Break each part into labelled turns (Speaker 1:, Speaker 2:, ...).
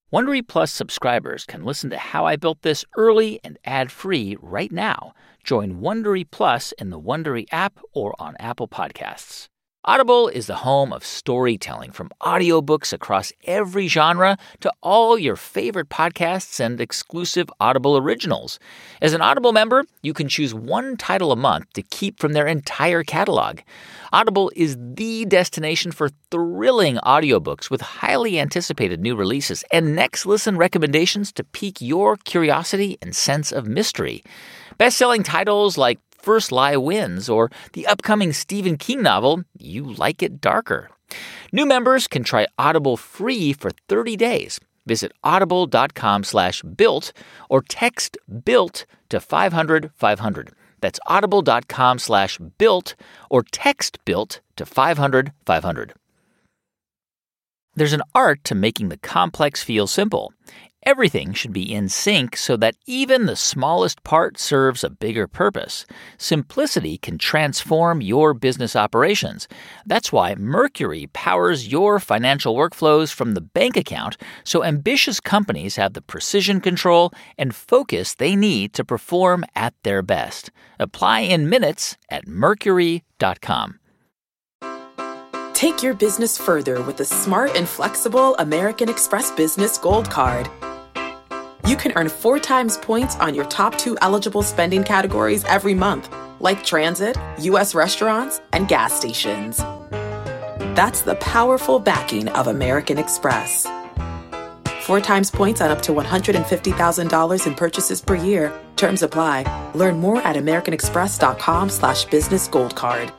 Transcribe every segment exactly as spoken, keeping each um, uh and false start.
Speaker 1: Wondery Plus subscribers can listen to How I Built This early and ad-free right now. Join Wondery Plus in the Wondery app or on Apple Podcasts. Audible is the home of storytelling, from audiobooks across every genre to all your favorite podcasts and exclusive Audible originals. As an Audible member, you can choose one title a month to keep from their entire catalog. Audible is the destination for thrilling audiobooks with highly anticipated new releases and next listen recommendations to pique your curiosity and sense of mystery. Best-selling titles like First Lie Wins or the upcoming Stephen King novel, You Like It Darker. New members can try Audible free for thirty days. Visit audible.com slash built or text BUILT to five hundred five hundred. That's audible.com slash built or text BUILT to five hundred five hundred. There's an art to making the complex feel simple. Everything should be in sync so that even the smallest part serves a bigger purpose. Simplicity can transform your business operations. That's why Mercury powers your financial workflows from the bank account, so ambitious companies have the precision control and focus they need to perform at their best. Apply in minutes at mercury dot com.
Speaker 2: Take your business further with the smart and flexible American Express Business Gold Card. You can earn four times points on your top two eligible spending categories every month, like transit, U S restaurants, and gas stations. That's the powerful backing of American Express. Four times points on up to one hundred fifty thousand dollars in purchases per year. Terms apply. Learn more at americanexpress.com slash business gold card.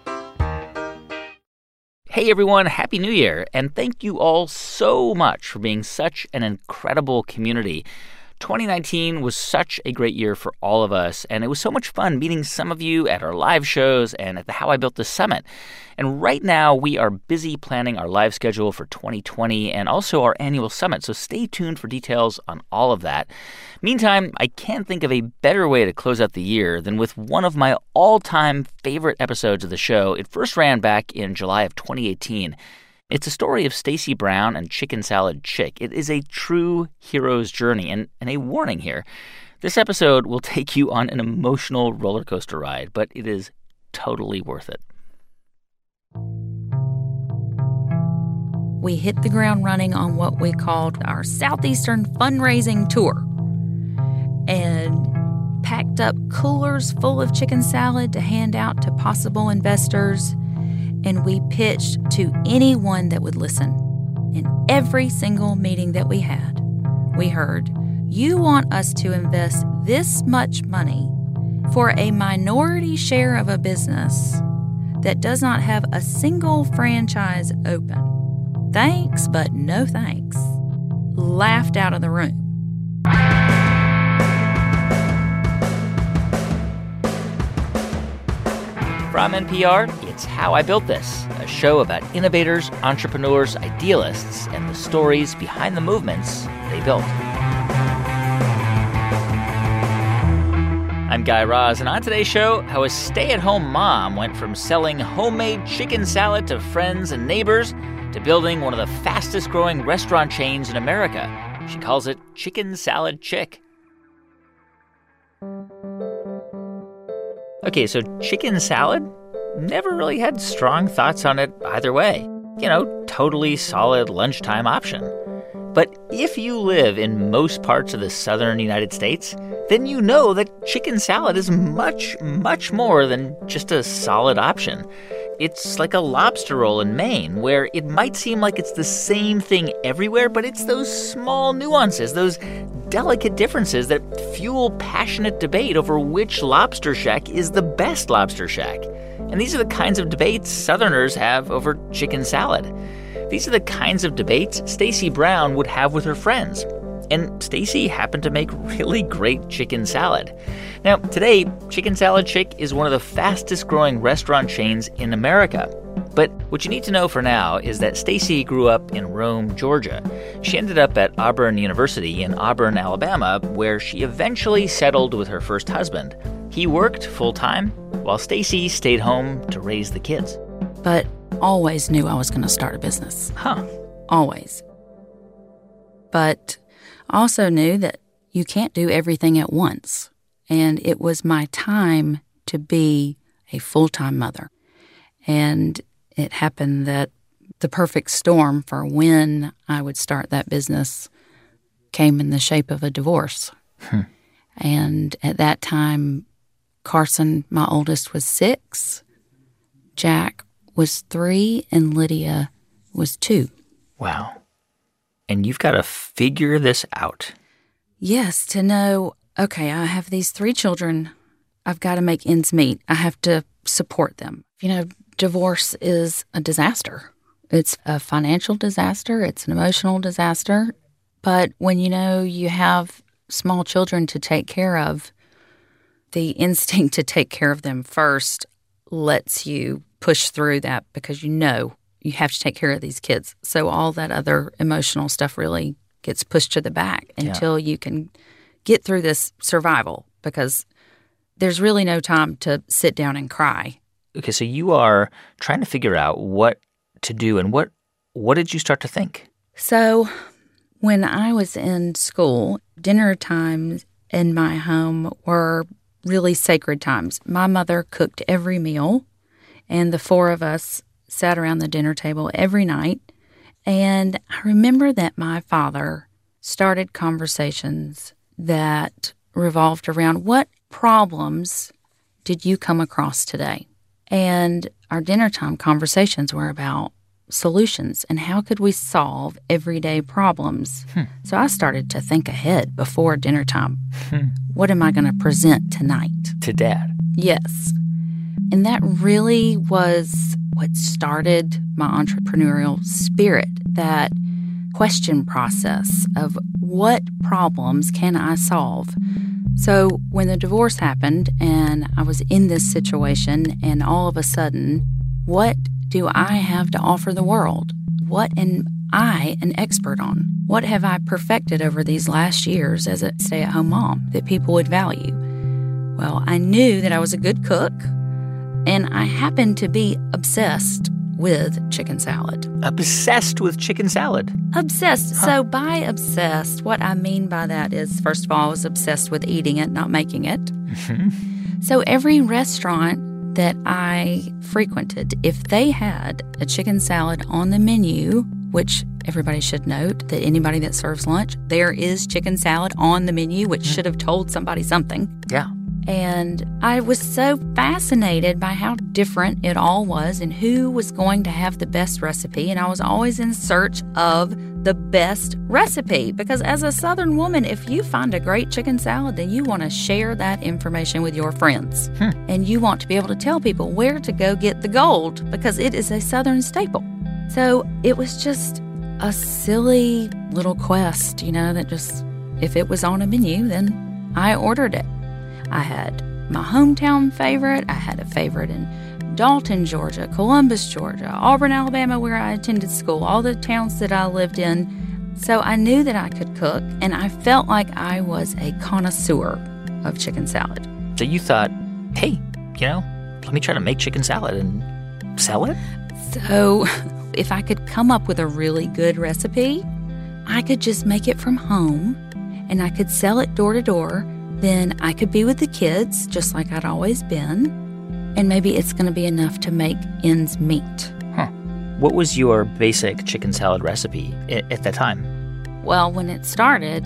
Speaker 1: Hey everyone, Happy New Year, and thank you all so much for being such an incredible community. twenty nineteen was such a great year for all of us, and it was so much fun meeting some of you at our live shows and at the How I Built This Summit. And right now, we are busy planning our live schedule for twenty twenty and also our annual summit, so stay tuned for details on all of that. Meantime, I can't think of a better way to close out the year than with one of my all-time favorite episodes of the show. It first ran back in July of twenty eighteen. It's a story of Stacy Brown and Chicken Salad Chick. It is a true hero's journey, and, and a warning here. This episode will take you on an emotional roller coaster ride, but it is totally worth it.
Speaker 3: We hit the ground running on what we called our Southeastern Fundraising Tour and packed up coolers full of chicken salad to hand out to possible investors. And we pitched to anyone that would listen. In every single meeting that we had, we heard, you want us to invest this much money for a minority share of a business that does not have a single franchise open. Thanks, but no thanks. Laughed out of the room.
Speaker 1: From N P R, it's How I Built This, a show about innovators, entrepreneurs, idealists, and the stories behind the movements they built. I'm Guy Raz, and on today's show, how a stay-at-home mom went from selling homemade chicken salad to friends and neighbors to building one of the fastest-growing restaurant chains in America. She calls it Chicken Salad Chick. Okay, so chicken salad? Never really had strong thoughts on it either way. You know, totally solid lunchtime option. But if you live in most parts of the southern United States, then you know that chicken salad is much, much more than just a solid option. It's like a lobster roll in Maine, where it might seem like it's the same thing everywhere, but it's those small nuances, those delicate differences that fuel passionate debate over which lobster shack is the best lobster shack. And these are the kinds of debates Southerners have over chicken salad. These are the kinds of debates Stacy Brown would have with her friends. And Stacy happened to make really great chicken salad. Now, today, Chicken Salad Chick is one of the fastest-growing restaurant chains in America. But what you need to know for now is that Stacy grew up in Rome, Georgia. She ended up at Auburn University in Auburn, Alabama, where she eventually settled with her first husband. He worked full-time, while Stacy stayed home to raise the kids.
Speaker 3: But always knew I was going to start a business.
Speaker 1: Huh.
Speaker 3: Always. But I also knew that you can't do everything at once. And it was my time to be a full-time mother. And it happened that the perfect storm for when I would start that business came in the shape of a divorce. Hmm. And at that time, Carson, my oldest, was six, Jack was three, and Lydia was two.
Speaker 1: Wow. And you've got to figure this out.
Speaker 3: Yes, to know, okay, I have these three children. I've got to make ends meet. I have to support them. You know, divorce is a disaster. It's a financial disaster. It's an emotional disaster. But when you know you have small children to take care of, the instinct to take care of them first lets you push through that because you know you have to take care of these kids. So all that other emotional stuff really gets pushed to the back until yeah. you can get through this survival, because there's really no time to sit down and cry.
Speaker 1: Okay, so you are trying to figure out what to do, and what what did you start to think?
Speaker 3: So when I was in school, dinner times in my home were really sacred times. My mother cooked every meal, and the four of us sat around the dinner table every night. And I remember that my father started conversations that revolved around, what problems did you come across today? And our dinner time conversations were about solutions and how could we solve everyday problems. Hmm. So I started to think ahead before dinner time. Hmm. What am I going to present tonight?
Speaker 1: To Dad.
Speaker 3: Yes. And that really was what started my entrepreneurial spirit, that question process of what problems can I solve? So when the divorce happened and I was in this situation, and all of a sudden, what do I have to offer the world? What am I an expert on? What have I perfected over these last years as a stay-at-home mom that people would value? Well, I knew that I was a good cook, and I happened to be obsessed with chicken salad.
Speaker 1: Obsessed with chicken salad?
Speaker 3: Obsessed.
Speaker 1: Huh.
Speaker 3: So by obsessed, what I mean by that is, first of all, I was obsessed with eating it, not making it. Mm-hmm. So every restaurant that I frequented, if they had a chicken salad on the menu, which everybody should note that anybody that serves lunch, there is chicken salad on the menu, which mm-hmm. should have told somebody something.
Speaker 1: Yeah.
Speaker 3: And I was so fascinated by how different it all was and who was going to have the best recipe. And I was always in search of the best recipe, because as a Southern woman, if you find a great chicken salad, then you want to share that information with your friends. Hmm. And you want to be able to tell people where to go get the gold, because it is a Southern staple. So it was just a silly little quest, you know, that just, if it was on a menu, then I ordered it. I had my hometown favorite. I had a favorite in Dalton, Georgia, Columbus, Georgia, Auburn, Alabama, where I attended school, all the towns that I lived in. So I knew that I could cook, and I felt like I was a connoisseur of chicken salad.
Speaker 1: So you thought, hey, you know, let me try to make chicken salad and sell it?
Speaker 3: So if I could come up with a really good recipe, I could just make it from home, and I could sell it door to door. Then I could be with the kids, just like I'd always been, and maybe it's going to be enough to make ends meet.
Speaker 1: Huh. What was your basic chicken salad recipe at, at that time?
Speaker 3: Well, when it started,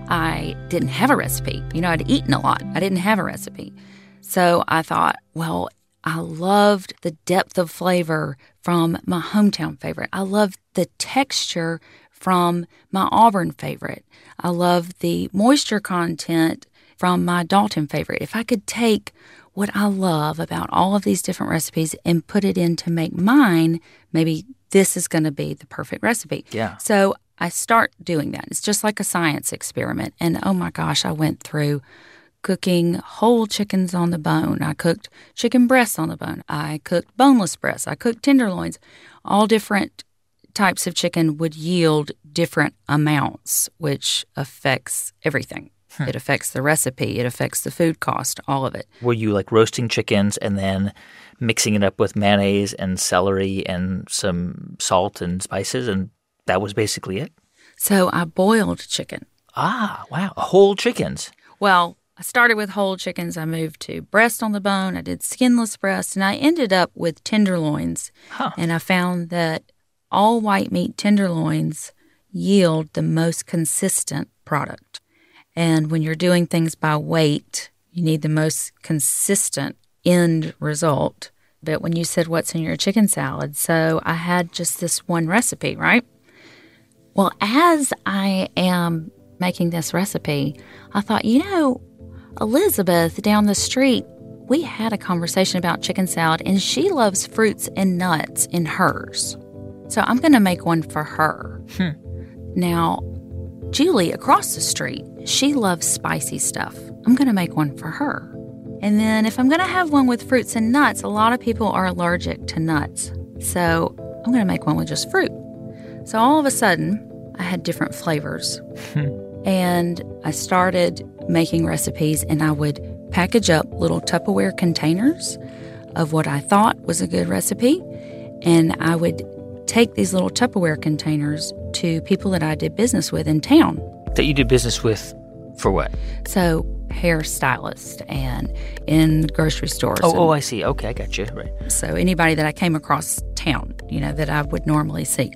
Speaker 3: I didn't have a recipe. You know, I'd eaten a lot. I didn't have a recipe. So I thought, well, I loved the depth of flavor from my hometown favorite. I loved the texture from my Auburn favorite. I loved the moisture content from my Dalton favorite. If I could take what I love about all of these different recipes and put it in to make mine, maybe this is going to be the perfect recipe.
Speaker 1: Yeah.
Speaker 3: So I start doing that. It's just like a science experiment. And oh my gosh, I went through cooking whole chickens on the bone. I cooked chicken breasts on the bone. I cooked boneless breasts. I cooked tenderloins. All different types of chicken would yield different amounts, which affects everything. Hmm. It affects the recipe. It affects the food cost, all of it.
Speaker 1: Were you like roasting chickens and then mixing it up with mayonnaise and celery and some salt and spices, and that was basically it?
Speaker 3: So I boiled chicken.
Speaker 1: Ah, wow. Whole chickens.
Speaker 3: Well, I started with whole chickens. I moved to breast on the bone. I did skinless breast, and I ended up with tenderloins.
Speaker 1: Huh.
Speaker 3: And I found that all white meat tenderloins yield the most consistent product. And when you're doing things by weight, you need the most consistent end result. But when you said what's in your chicken salad, so I had just this one recipe, right? Well, as I am making this recipe, I thought, you know, Elizabeth down the street, we had a conversation about chicken salad, and she loves fruits and nuts in hers. So I'm going to make one for her.
Speaker 1: Hmm.
Speaker 3: Now, Julie across the street, she loves spicy stuff. I'm going to make one for her. And then if I'm going to have one with fruits and nuts, a lot of people are allergic to nuts. So I'm going to make one with just fruit. So all of a sudden, I had different flavors. And I started making recipes, and I would package up little Tupperware containers of what I thought was a good recipe. And I would take these little Tupperware containers to people that I did business with in town.
Speaker 1: That you did business with for what?
Speaker 3: So hairstylist and in grocery stores.
Speaker 1: Oh,
Speaker 3: and,
Speaker 1: oh, I see. Okay, I got you. Right.
Speaker 3: So anybody that I came across town, you know, that I would normally see.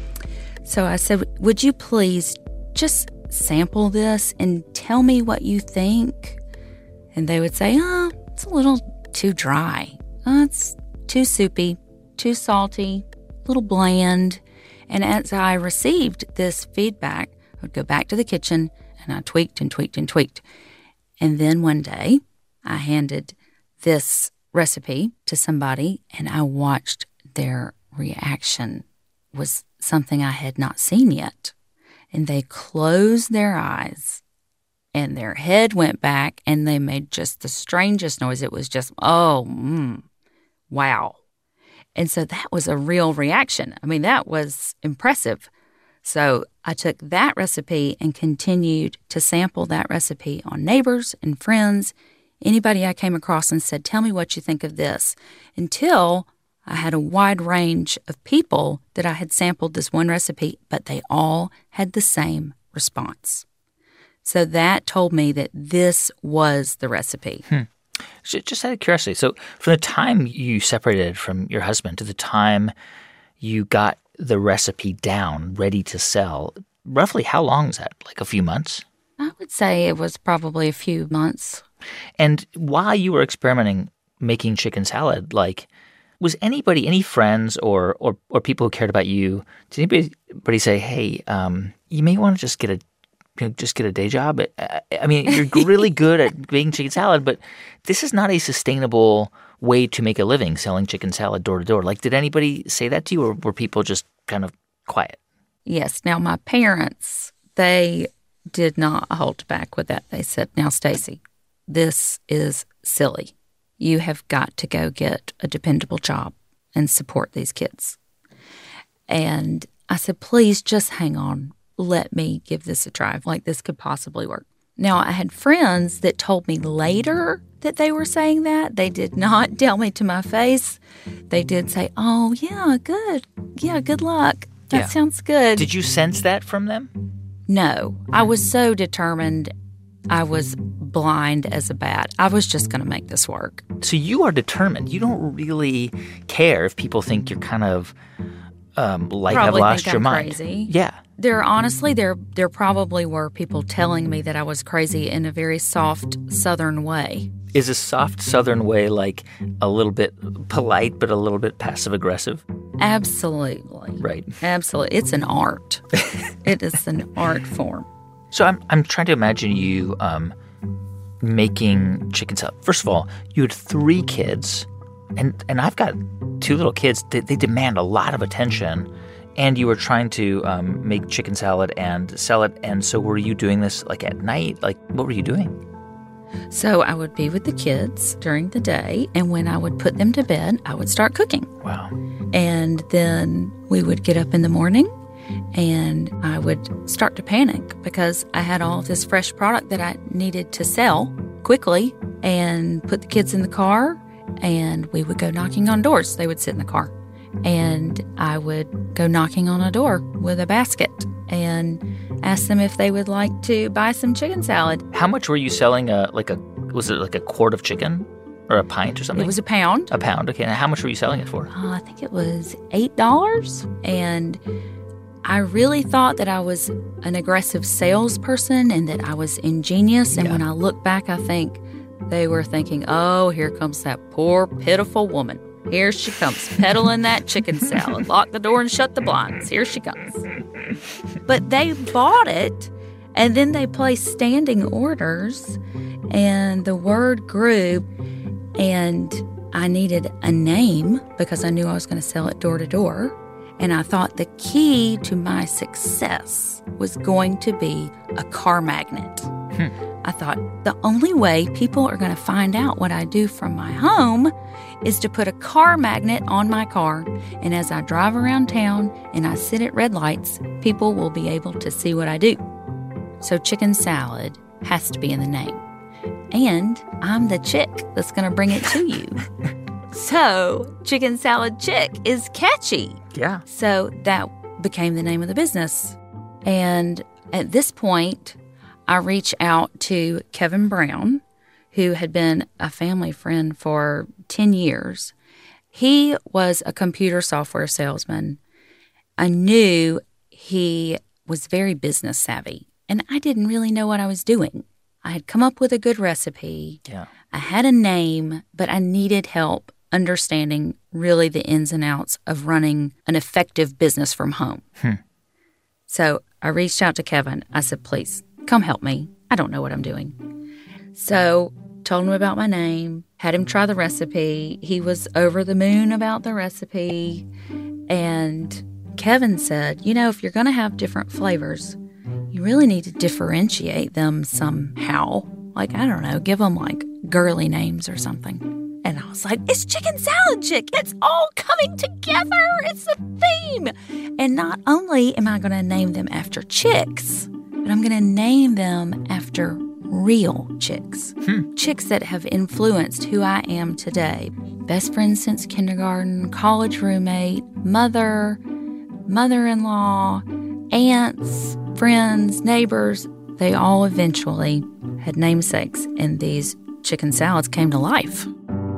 Speaker 3: So I said, would you please just sample this and tell me what you think? And they would say, oh, it's a little too dry. Oh, it's too soupy, too salty, a little bland. And as I received this feedback, I would go back to the kitchen and I tweaked and tweaked and tweaked. And then one day I handed this recipe to somebody and I watched their reaction. It was something I had not seen yet. And they closed their eyes and their head went back and they made just the strangest noise. It was just, oh, mm, wow. And so that was a real reaction. I mean, that was impressive. So I took that recipe and continued to sample that recipe on neighbors and friends, anybody I came across, and said, tell me what you think of this, until I had a wide range of people that I had sampled this one recipe, but they all had the same response. So that told me that this was the recipe.
Speaker 1: Hmm. So just out of curiosity, so from the time you separated from your husband to the time you got the recipe down, ready to sell, roughly how long is that? Like a few months?
Speaker 3: I would say it was probably a few months.
Speaker 1: And while you were experimenting making chicken salad, like, was anybody, any friends or or, or people who cared about you, did anybody, anybody say, hey, um, you may want to just get a you know, just get a day job? I, I mean, you're really good at making chicken salad, but this is not a sustainable way to make a living selling chicken salad door to door. Like, did anybody say that to you, or were people just kind of quiet?
Speaker 3: Yes. Now, my parents, they did not hold back with that. They said, now, Stacy, this is silly. You have got to go get a dependable job and support these kids. And I said, please just hang on. Let me give this a try. Like, this could possibly work. Now, I had friends that told me later that they were saying that. They did not tell me to my face. They did say, oh, yeah, good. Yeah, good luck. That
Speaker 1: Yeah.
Speaker 3: sounds good.
Speaker 1: Did you sense that from them?
Speaker 3: No. I was so determined. I was blind as a bat. I was just going to make this work.
Speaker 1: So you are determined. You don't really care if people think you're kind of um, like
Speaker 3: Probably
Speaker 1: I've lost
Speaker 3: think
Speaker 1: your
Speaker 3: I'm
Speaker 1: mind.
Speaker 3: crazy.
Speaker 1: Yeah.
Speaker 3: There, honestly, there there probably were people telling me that I was crazy in a very soft Southern way.
Speaker 1: Is a soft Southern way like a little bit polite but a little bit passive-aggressive?
Speaker 3: Absolutely.
Speaker 1: Right.
Speaker 3: Absolutely. It's an art. It is an art form.
Speaker 1: So I'm I'm trying to imagine you um, making chicken salad. First of all, you had three kids, and, and I've got two little kids. They, they demand a lot of attention. And you were trying to um, make chicken salad and sell it. And so were you doing this like at night? Like, what were you doing?
Speaker 3: So I would be with the kids during the day, and when I would put them to bed, I would start cooking.
Speaker 1: Wow.
Speaker 3: And then we would get up in the morning, and I would start to panic because I had all of this fresh product that I needed to sell quickly, and put the kids in the car, and we would go knocking on doors. They would sit in the car. And I would go knocking on a door with a basket. And asked them if they would like to buy some chicken salad.
Speaker 1: How much were you selling? A like a was it like a quart of chicken or a pint or something?
Speaker 3: It was a pound.
Speaker 1: A pound. Okay. Now, how much were you selling it for?
Speaker 3: Uh, I think it was eight dollars. And I really thought that I was an aggressive salesperson and that I was ingenious. And
Speaker 1: Yeah.
Speaker 3: when I look back, I think they were thinking, oh, here comes that poor, pitiful woman. Here she comes, peddling that chicken salad. Lock the door and shut the blinds. Here she comes. But they bought it, and then they placed standing orders, and the word grew, and I needed a name because I knew I was going to sell it door to door. And I thought the key to my success was going to be a car magnet.
Speaker 1: Hmm.
Speaker 3: I thought the only way people are going to find out what I do from my home is to put a car magnet on my car. And as I drive around town and I sit at red lights, people will be able to see what I do. So chicken salad has to be in the name. And I'm the chick that's going to bring it to you. So chicken salad chick is catchy.
Speaker 1: Yeah.
Speaker 3: So that became the name of the business. And at this point, I reached out to Kevin Brown, who had been a family friend for ten years. He was a computer software salesman. I knew he was very business savvy, and I didn't really know what I was doing. I had come up with a good recipe.
Speaker 1: Yeah.
Speaker 3: I had a name, but I needed help understanding really the ins and outs of running an effective business from home.
Speaker 1: Hmm.
Speaker 3: So I reached out to Kevin. I said, please, come help me. I don't know what I'm doing. So told him about my name, had him try the recipe. He was over the moon about the recipe. And Kevin said, you know, if you're going to have different flavors, you really need to differentiate them somehow. Like, I don't know, give them like girly names or something. And I was like, it's Chicken Salad Chick. It's all coming together. It's a theme. And not only am I going to name them after chicks, but I'm going to name them after real chicks.
Speaker 1: Hmm.
Speaker 3: Chicks that have influenced who I am today. Best friend since kindergarten, college roommate, mother, mother-in-law, aunts, friends, neighbors. They all eventually had namesakes, and these chicken salads came to life.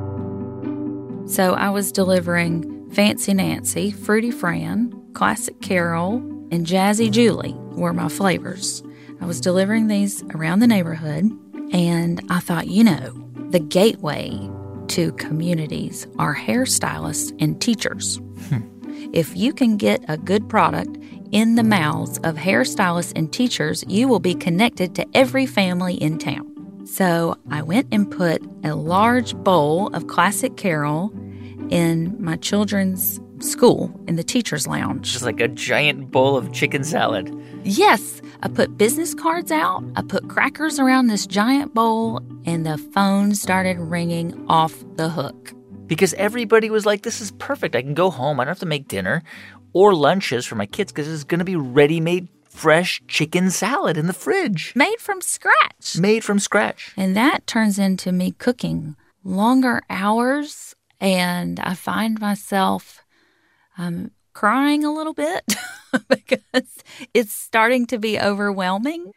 Speaker 3: So I was delivering Fancy Nancy, Fruity Fran, Classic Carol, and Jazzy Julie were my flavors. I was delivering these around the neighborhood, and I thought, you know, the gateway to communities are hairstylists and teachers. Hmm. If you can get a good product in the mouths of hairstylists and teachers, you will be connected to every family in town. So I went and put a large bowl of Classic Carol in my children's school in the teacher's lounge.
Speaker 1: Just like a giant bowl of chicken salad.
Speaker 3: Yes. I put business cards out. I put crackers around this giant bowl, and the phone started ringing off the hook.
Speaker 1: Because everybody was like, this is perfect. I can go home. I don't have to make dinner or lunches for my kids because it's going to be ready-made fresh chicken salad in the fridge.
Speaker 3: Made from scratch.
Speaker 1: Made from scratch.
Speaker 3: And that turns into me cooking longer hours, and I find myself um, crying a little bit because it's starting to be overwhelming.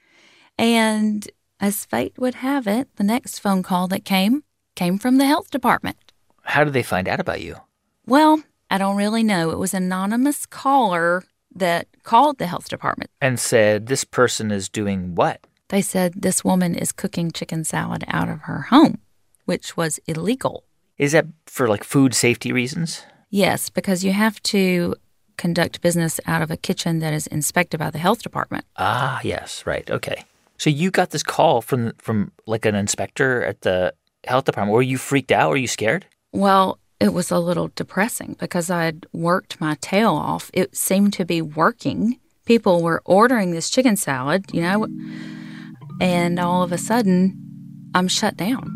Speaker 3: And as fate would have it, the next phone call that came came from the health department.
Speaker 1: How did they find out about you?
Speaker 3: Well, I don't really know. It was an anonymous caller that called the health department.
Speaker 1: And said, this person is doing what?
Speaker 3: They said this woman is cooking chicken salad out of her home, which was illegal.
Speaker 1: Is that for like food safety reasons?
Speaker 3: Yes, because you have to conduct business out of a kitchen that is inspected by the health department.
Speaker 1: Ah, yes, right. Okay. So you got this call from from like an inspector at the health department. Were you freaked out? Were you scared?
Speaker 3: Well, it was a little depressing because I'd worked my tail off. It seemed to be working. People were ordering this chicken salad, you know, and all of a sudden, I'm shut down.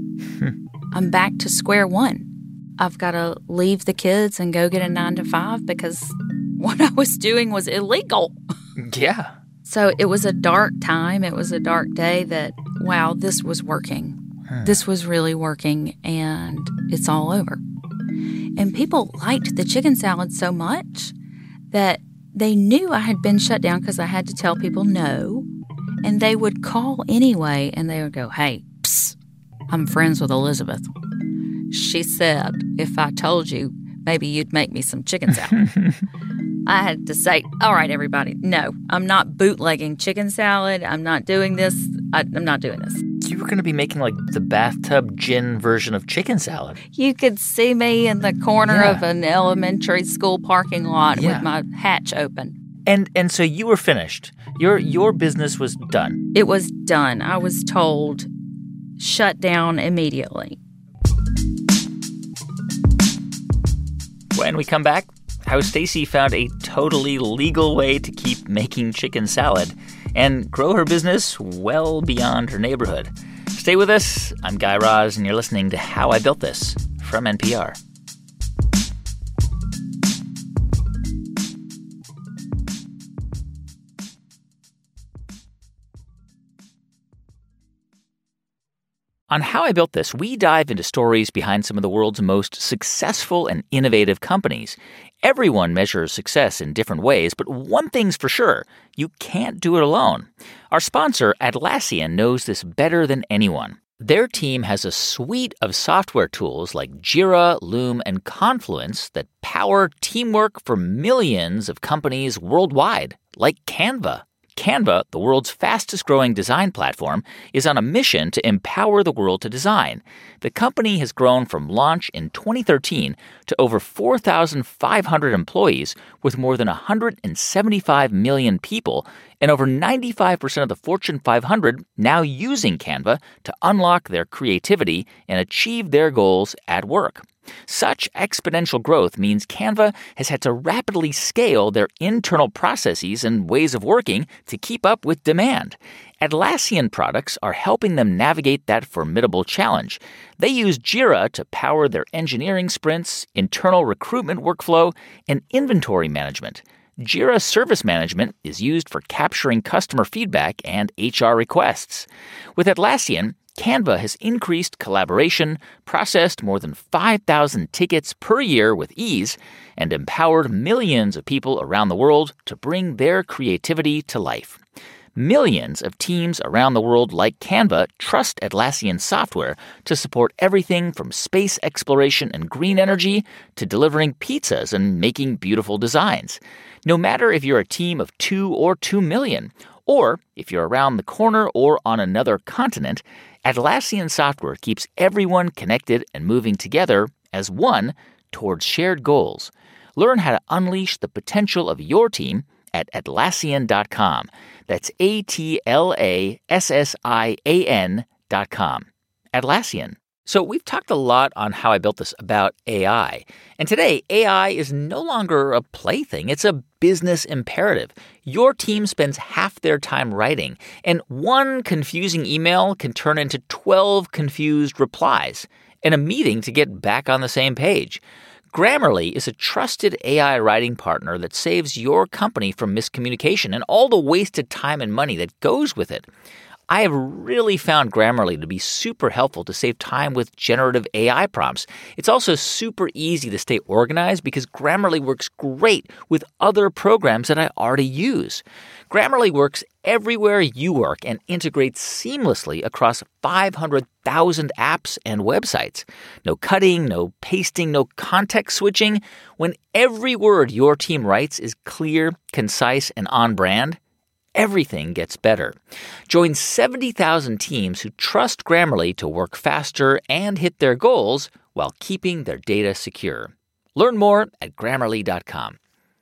Speaker 3: I'm back to square one. I've got to leave the kids and go get a nine to five because what I was doing was illegal.
Speaker 1: Yeah.
Speaker 3: So it was a dark time. It was a dark day that, wow, this was working. Hmm. This was really working, and it's all over. And people liked the chicken salad so much that they knew I had been shut down because I had to tell people no. And they would call anyway, and they would go, hey, psst, I'm friends with Elizabeth. She said if I told you, maybe you'd make me some chicken salad. I had to say, all right, everybody, no, I'm not bootlegging chicken salad. I'm not doing this. I, I'm not doing this.
Speaker 1: You were going to be making like the bathtub gin version of chicken salad.
Speaker 3: You could see me in the corner
Speaker 1: Yeah.
Speaker 3: of an elementary school parking lot
Speaker 1: Yeah.
Speaker 3: with my hatch open.
Speaker 1: And and so you were finished. Your your business was done.
Speaker 3: It was done. I was told, shut down immediately.
Speaker 1: When we come back, how Stacy found a totally legal way to keep making chicken salad and grow her business well beyond her neighborhood. Stay with us. I'm Guy Raz, and you're listening to How I Built This from N P R. On How I Built This, we dive into stories behind some of the world's most successful and innovative companies. Everyone measures success in different ways, but one thing's for sure, you can't do it alone. Our sponsor, Atlassian, knows this better than anyone. Their team has a suite of software tools like Jira, Loom, and Confluence that power teamwork for millions of companies worldwide, like Canva. Canva, the world's fastest-growing design platform, is on a mission to empower the world to design. The company has grown from launch in twenty thirteen to over four thousand five hundred employees with more than one hundred seventy-five million people and over ninety-five percent of the Fortune five hundred now using Canva to unlock their creativity and achieve their goals at work. Such exponential growth means Canva has had to rapidly scale their internal processes and ways of working to keep up with demand. Atlassian products are helping them navigate that formidable challenge. They use Jira to power their engineering sprints, internal recruitment workflow, and inventory management. Jira Service Management is used for capturing customer feedback and H R requests. With Atlassian, Canva has increased collaboration, processed more than five thousand tickets per year with ease, and empowered millions of people around the world to bring their creativity to life. Millions of teams around the world like Canva trust Atlassian software to support everything from space exploration and green energy to delivering pizzas and making beautiful designs. No matter if you're a team of two or two million, or if you're around the corner or on another continent, Atlassian software keeps everyone connected and moving together as one towards shared goals. Learn how to unleash the potential of your team at Atlassian dot com. That's A T L A S S I A N dot com. Atlassian. So we've talked a lot on How I Built This about A I. And today, A I is no longer a plaything. It's a business imperative. Your team spends half their time writing, and one confusing email can turn into twelve confused replies, and a meeting to get back on the same page. Grammarly is a trusted A I writing partner that saves your company from miscommunication and all the wasted time and money that goes with it. I have really found Grammarly to be super helpful to save time with generative A I prompts. It's also super easy to stay organized because Grammarly works great with other programs that I already use. Grammarly works everywhere you work and integrates seamlessly across five hundred thousand apps and websites. No cutting, no pasting, no context switching. When every word your team writes is clear, concise, and on brand, everything gets better. Join seventy thousand teams who trust Grammarly to work faster and hit their goals while keeping their data secure. Learn more at Grammarly dot com.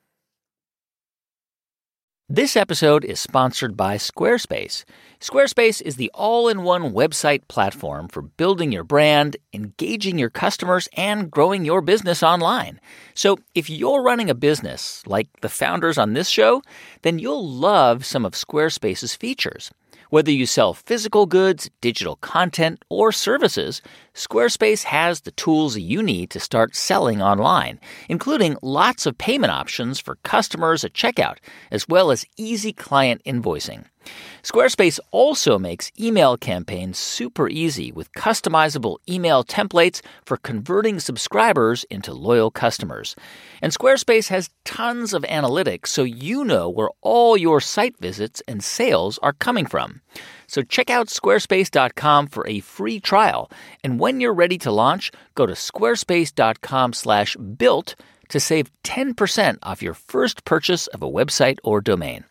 Speaker 1: This episode is sponsored by Squarespace. Squarespace is the all-in-one website platform for building your brand, engaging your customers, and growing your business online. So if you're running a business like the founders on this show, then you'll love some of Squarespace's features. Whether you sell physical goods, digital content, or services, Squarespace has the tools you need to start selling online, including lots of payment options for customers at checkout, as well as easy client invoicing. Squarespace also makes email campaigns super easy with customizable email templates for converting subscribers into loyal customers. And Squarespace has tons of analytics so you know where all your site visits and sales are coming from. So check out squarespace dot com for a free trial. And when you're ready to launch, go to squarespace dot com slash built to save ten percent off your first purchase of a website or domain.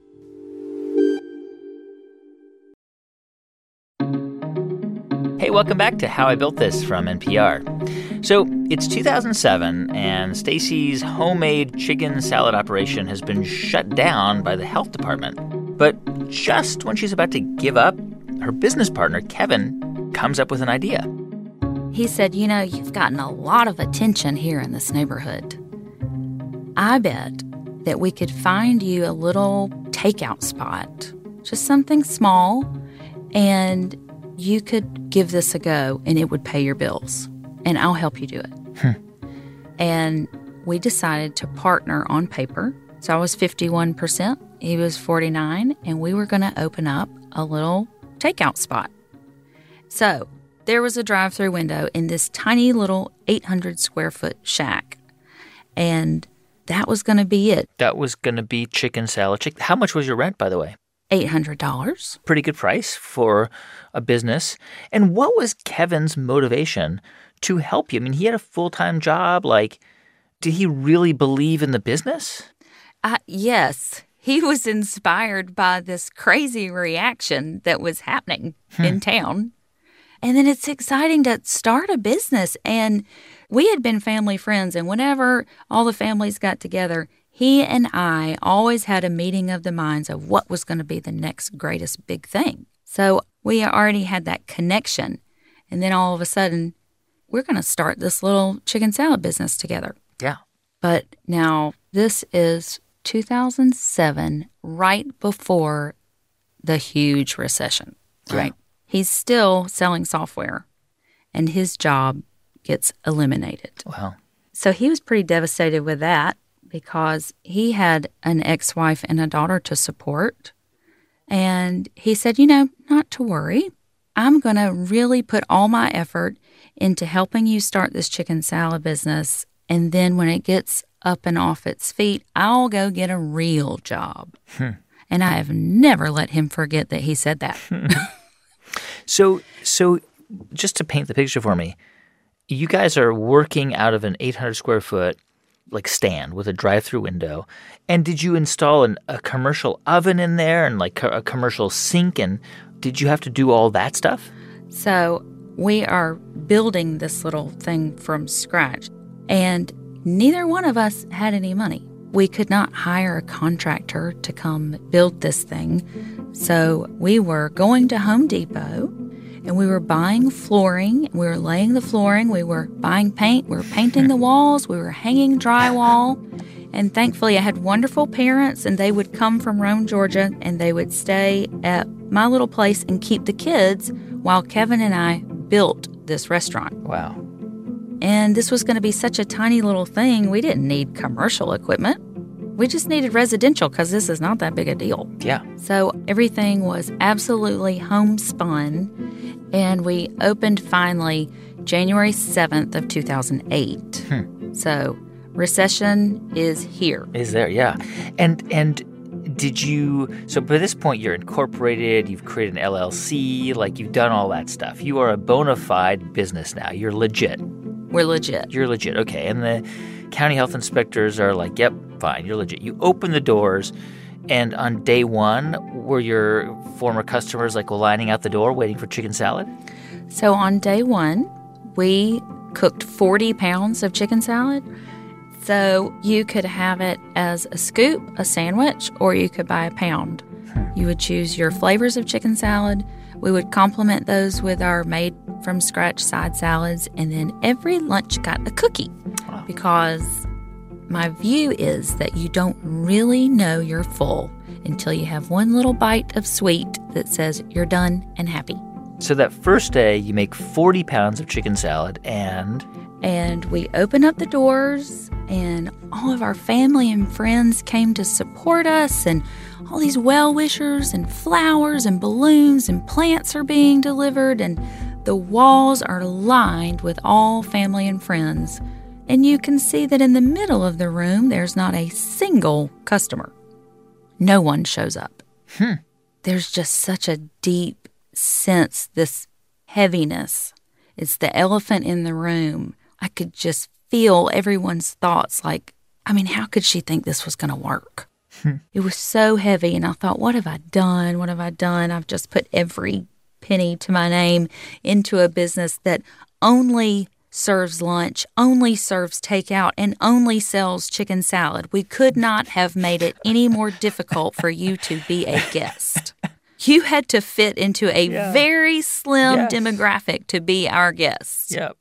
Speaker 1: Hey, welcome back to How I Built This from N P R. So it's two thousand seven, and Stacy's homemade chicken salad operation has been shut down by the health department. But just when she's about to give up, her business partner, Kevin, comes up with an idea.
Speaker 3: He said, you know, you've gotten a lot of attention here in this neighborhood. I bet that we could find you a little takeout spot, just something small, and you could give this a go, and it would pay your bills, and I'll help you do it. Hmm. And we decided to partner on paper. So I was fifty-one percent, he was forty-nine, and we were going to open up a little takeout spot. So there was a drive-through window in this tiny little eight hundred square foot shack, and that was going to be it.
Speaker 1: That was going to be chicken salad. Chick- How much was your rent, by the way?
Speaker 3: eight hundred dollars.
Speaker 1: Pretty good price for a business. And what was Kevin's motivation to help you? I mean, he had a full-time job. Like, did he really believe in the business?
Speaker 3: Uh, yes. He was inspired by this crazy reaction that was happening hmm. in town. And then it's exciting to start a business. And we had been family friends. And whenever all the families got together, he and I always had a meeting of the minds of what was going to be the next greatest big thing. So we already had that connection. And then all of a sudden, we're going to start this little chicken salad business together.
Speaker 1: Yeah.
Speaker 3: But now this is two thousand seven, right before the huge recession, right? Yeah. He's still selling software, and his job gets eliminated.
Speaker 1: Wow.
Speaker 3: So he was pretty devastated with that, because he had an ex-wife and a daughter to support. And he said, you know, not to worry. I'm going to really put all my effort into helping you start this chicken salad business. And then when it gets up and off its feet, I'll go get a real job. Hmm. And I have never let him forget that he said that.
Speaker 1: so, so just to paint the picture for me, you guys are working out of an eight hundred square foot like stand with a drive-through window. And did you install an, a commercial oven in there and like a commercial sink? And did you have to do all that stuff?
Speaker 3: So we are building this little thing from scratch. And neither one of us had any money. We could not hire a contractor to come build this thing. So we were going to Home Depot, and we were buying flooring. We were laying the flooring. We were buying paint. We were painting the walls. We were hanging drywall. And thankfully, I had wonderful parents, and they would come from Rome, Georgia, and they would stay at my little place and keep the kids while Kevin and I built this restaurant.
Speaker 1: Wow.
Speaker 3: And this was going to be such a tiny little thing. We didn't need commercial equipment. We just needed residential because this is not that big a deal.
Speaker 1: Yeah.
Speaker 3: So everything was absolutely homespun. And we opened finally January seventh of two thousand eight. Hmm. So recession is here.
Speaker 1: Is there, yeah. And and did you, so by this point you're incorporated, you've created an L L C, like you've done all that stuff. You are a bona fide business now. You're legit.
Speaker 3: We're legit.
Speaker 1: You're legit, okay. And the county health inspectors are like, yep, fine, you're legit. You open the doors, and on day one, were your former customers like lining out the door waiting for chicken salad?
Speaker 3: So on day one, we cooked forty pounds of chicken salad. So you could have it as a scoop, a sandwich, or you could buy a pound. Hmm. You would choose your flavors of chicken salad. We would complement those with our made-from-scratch side salads, and then every lunch got a cookie. Wow. Because my view is that you don't really know you're full until you have one little bite of sweet that says you're done and happy.
Speaker 1: So that first day, you make forty pounds of chicken salad and...
Speaker 3: And we open up the doors, And all of our family and friends came to support us, and all these well-wishers and flowers and balloons and plants are being delivered, and the walls are lined with all family and friends. And you can see that in the middle of the room, there's not a single customer. No one shows up.
Speaker 1: Hmm.
Speaker 3: There's just such a deep sense, this heaviness. It's the elephant in the room. I could just feel everyone's thoughts like, I mean, how could she think this was going to work? Hmm. It was so heavy, and I thought, what have I done? What have I done? I've just put every penny to my name into a business that only serves lunch, only serves takeout, and only sells chicken salad. We could not have made it any more difficult for you to be a guest. You had to fit into a yeah. very slim yes. demographic to be our guests.
Speaker 1: Yep.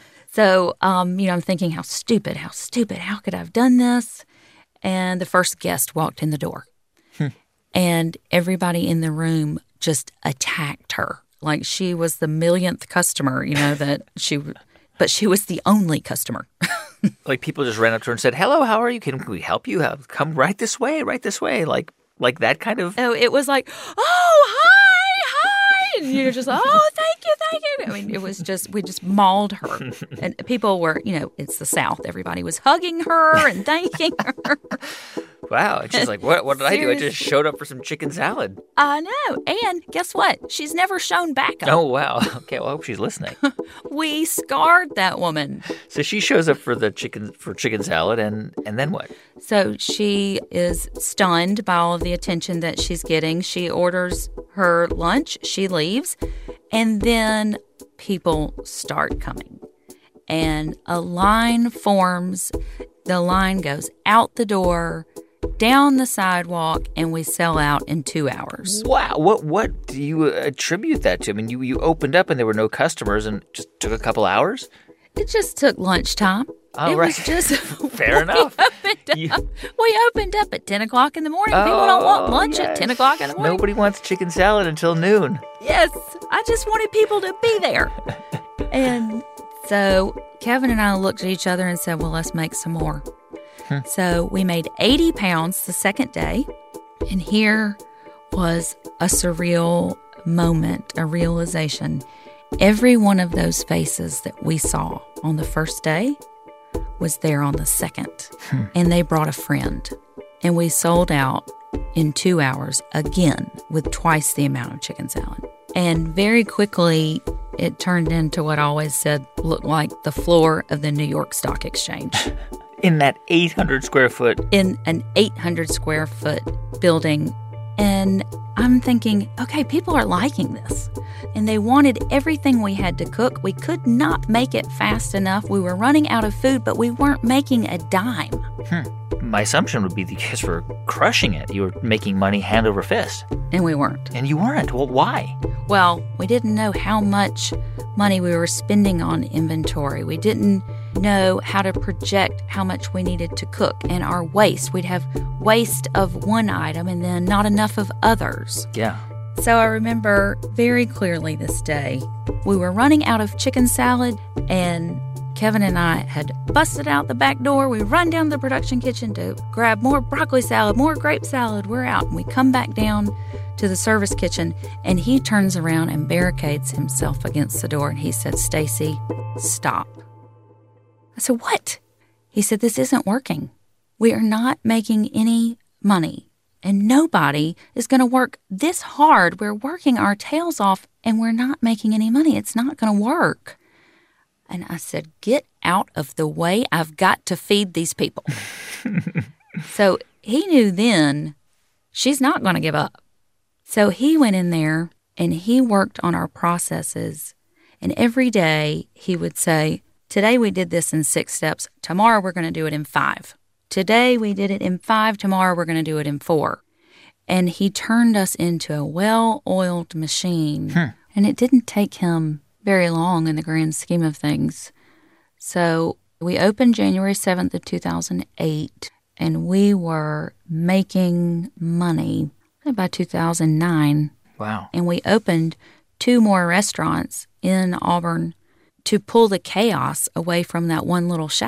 Speaker 3: So, um, you know, I'm thinking, how stupid, how stupid, how could I have done this? And the first guest walked in the door. Hmm. And everybody in the room just attacked her. Like she was the millionth customer, you know, that she, but she was the only customer.
Speaker 1: Like people just ran up to her and said, hello, how are you? Can we help you? Come right this way, right this way. Like, like that kind of.
Speaker 3: Oh, it was like, oh, hi, hi. And you're just, oh, thank you, thank you. I mean, it was just, we just mauled her. And people were, you know, it's the South. Everybody was hugging her and thanking her.
Speaker 1: Wow. And she's like, what, what did Seriously? I do? I just showed up for some chicken salad.
Speaker 3: I know. And guess what? She's never shown back up.
Speaker 1: Oh, wow. Okay, well, I hope she's listening.
Speaker 3: We scarred that woman.
Speaker 1: So she shows up for the chicken for chicken salad, and, and then what?
Speaker 3: So she is stunned by all of the attention that she's getting. She orders her lunch. She leaves. And then people start coming. And a line forms. The line goes out the door, down the sidewalk, and we sell out in two hours.
Speaker 1: Wow. What what do you attribute that to? I mean, you, you opened up and there were no customers and just took a couple hours?
Speaker 3: It just took lunchtime.
Speaker 1: Oh,
Speaker 3: it
Speaker 1: right.
Speaker 3: was just
Speaker 1: fair enough.
Speaker 3: Opened you... We opened up at ten o'clock in the morning. Oh, people don't want lunch yes. at ten o'clock in the morning.
Speaker 1: Nobody wants chicken salad until noon.
Speaker 3: Yes. I just wanted people to be there. And so Kevin and I looked at each other and said, well, let's make some more. Hmm. So we made eighty pounds the second day. And here was a surreal moment, a realization. Every one of those faces that we saw on the first day was there on the second. Hmm. And they brought a friend. And we sold out in two hours again with twice the amount of chicken salad. And very quickly, it turned into what I always said looked like the floor of the New York Stock Exchange.
Speaker 1: In that eight hundred square foot.
Speaker 3: In an eight hundred square foot building. And I'm thinking, okay, people are liking this. And they wanted everything we had to cook. We could not make it fast enough. We were running out of food, but we weren't making a dime.
Speaker 1: Hmm. My assumption would be that you guys were crushing it. You were making money hand over fist.
Speaker 3: And we weren't.
Speaker 1: And you weren't. Well, why?
Speaker 3: Well, we didn't know how much money we were spending on inventory. We didn't know how to project how much we needed to cook. And our waste, we'd have waste of one item and then not enough of others.
Speaker 1: Yeah.
Speaker 3: So I remember very clearly this day. We were running out of chicken salad, and Kevin and I had busted out the back door. We run down to the production kitchen to grab more broccoli salad, more grape salad. We're out. And we come back down to the service kitchen, and he turns around and barricades himself against the door. And he said, Stacy, stop. I said, what? He said, this isn't working. We are not making any money. And nobody is going to work this hard. We're working our tails off, and we're not making any money. It's not going to work. And I said, get out of the way. I've got to feed these people. So he knew then she's not going to give up. So he went in there and he worked on our processes. And every day he would say, today we did this in six steps. Tomorrow we're going to do it in five. Today we did it in five. Tomorrow we're going to do it in four. And he turned us into a well-oiled machine. Hmm. And it didn't take him very long in the grand scheme of things. So we opened January seventh of two thousand eight, and we were making money by two thousand nine.
Speaker 1: Wow.
Speaker 3: And we opened two more restaurants in Auburn to pull the chaos away from that one little shack.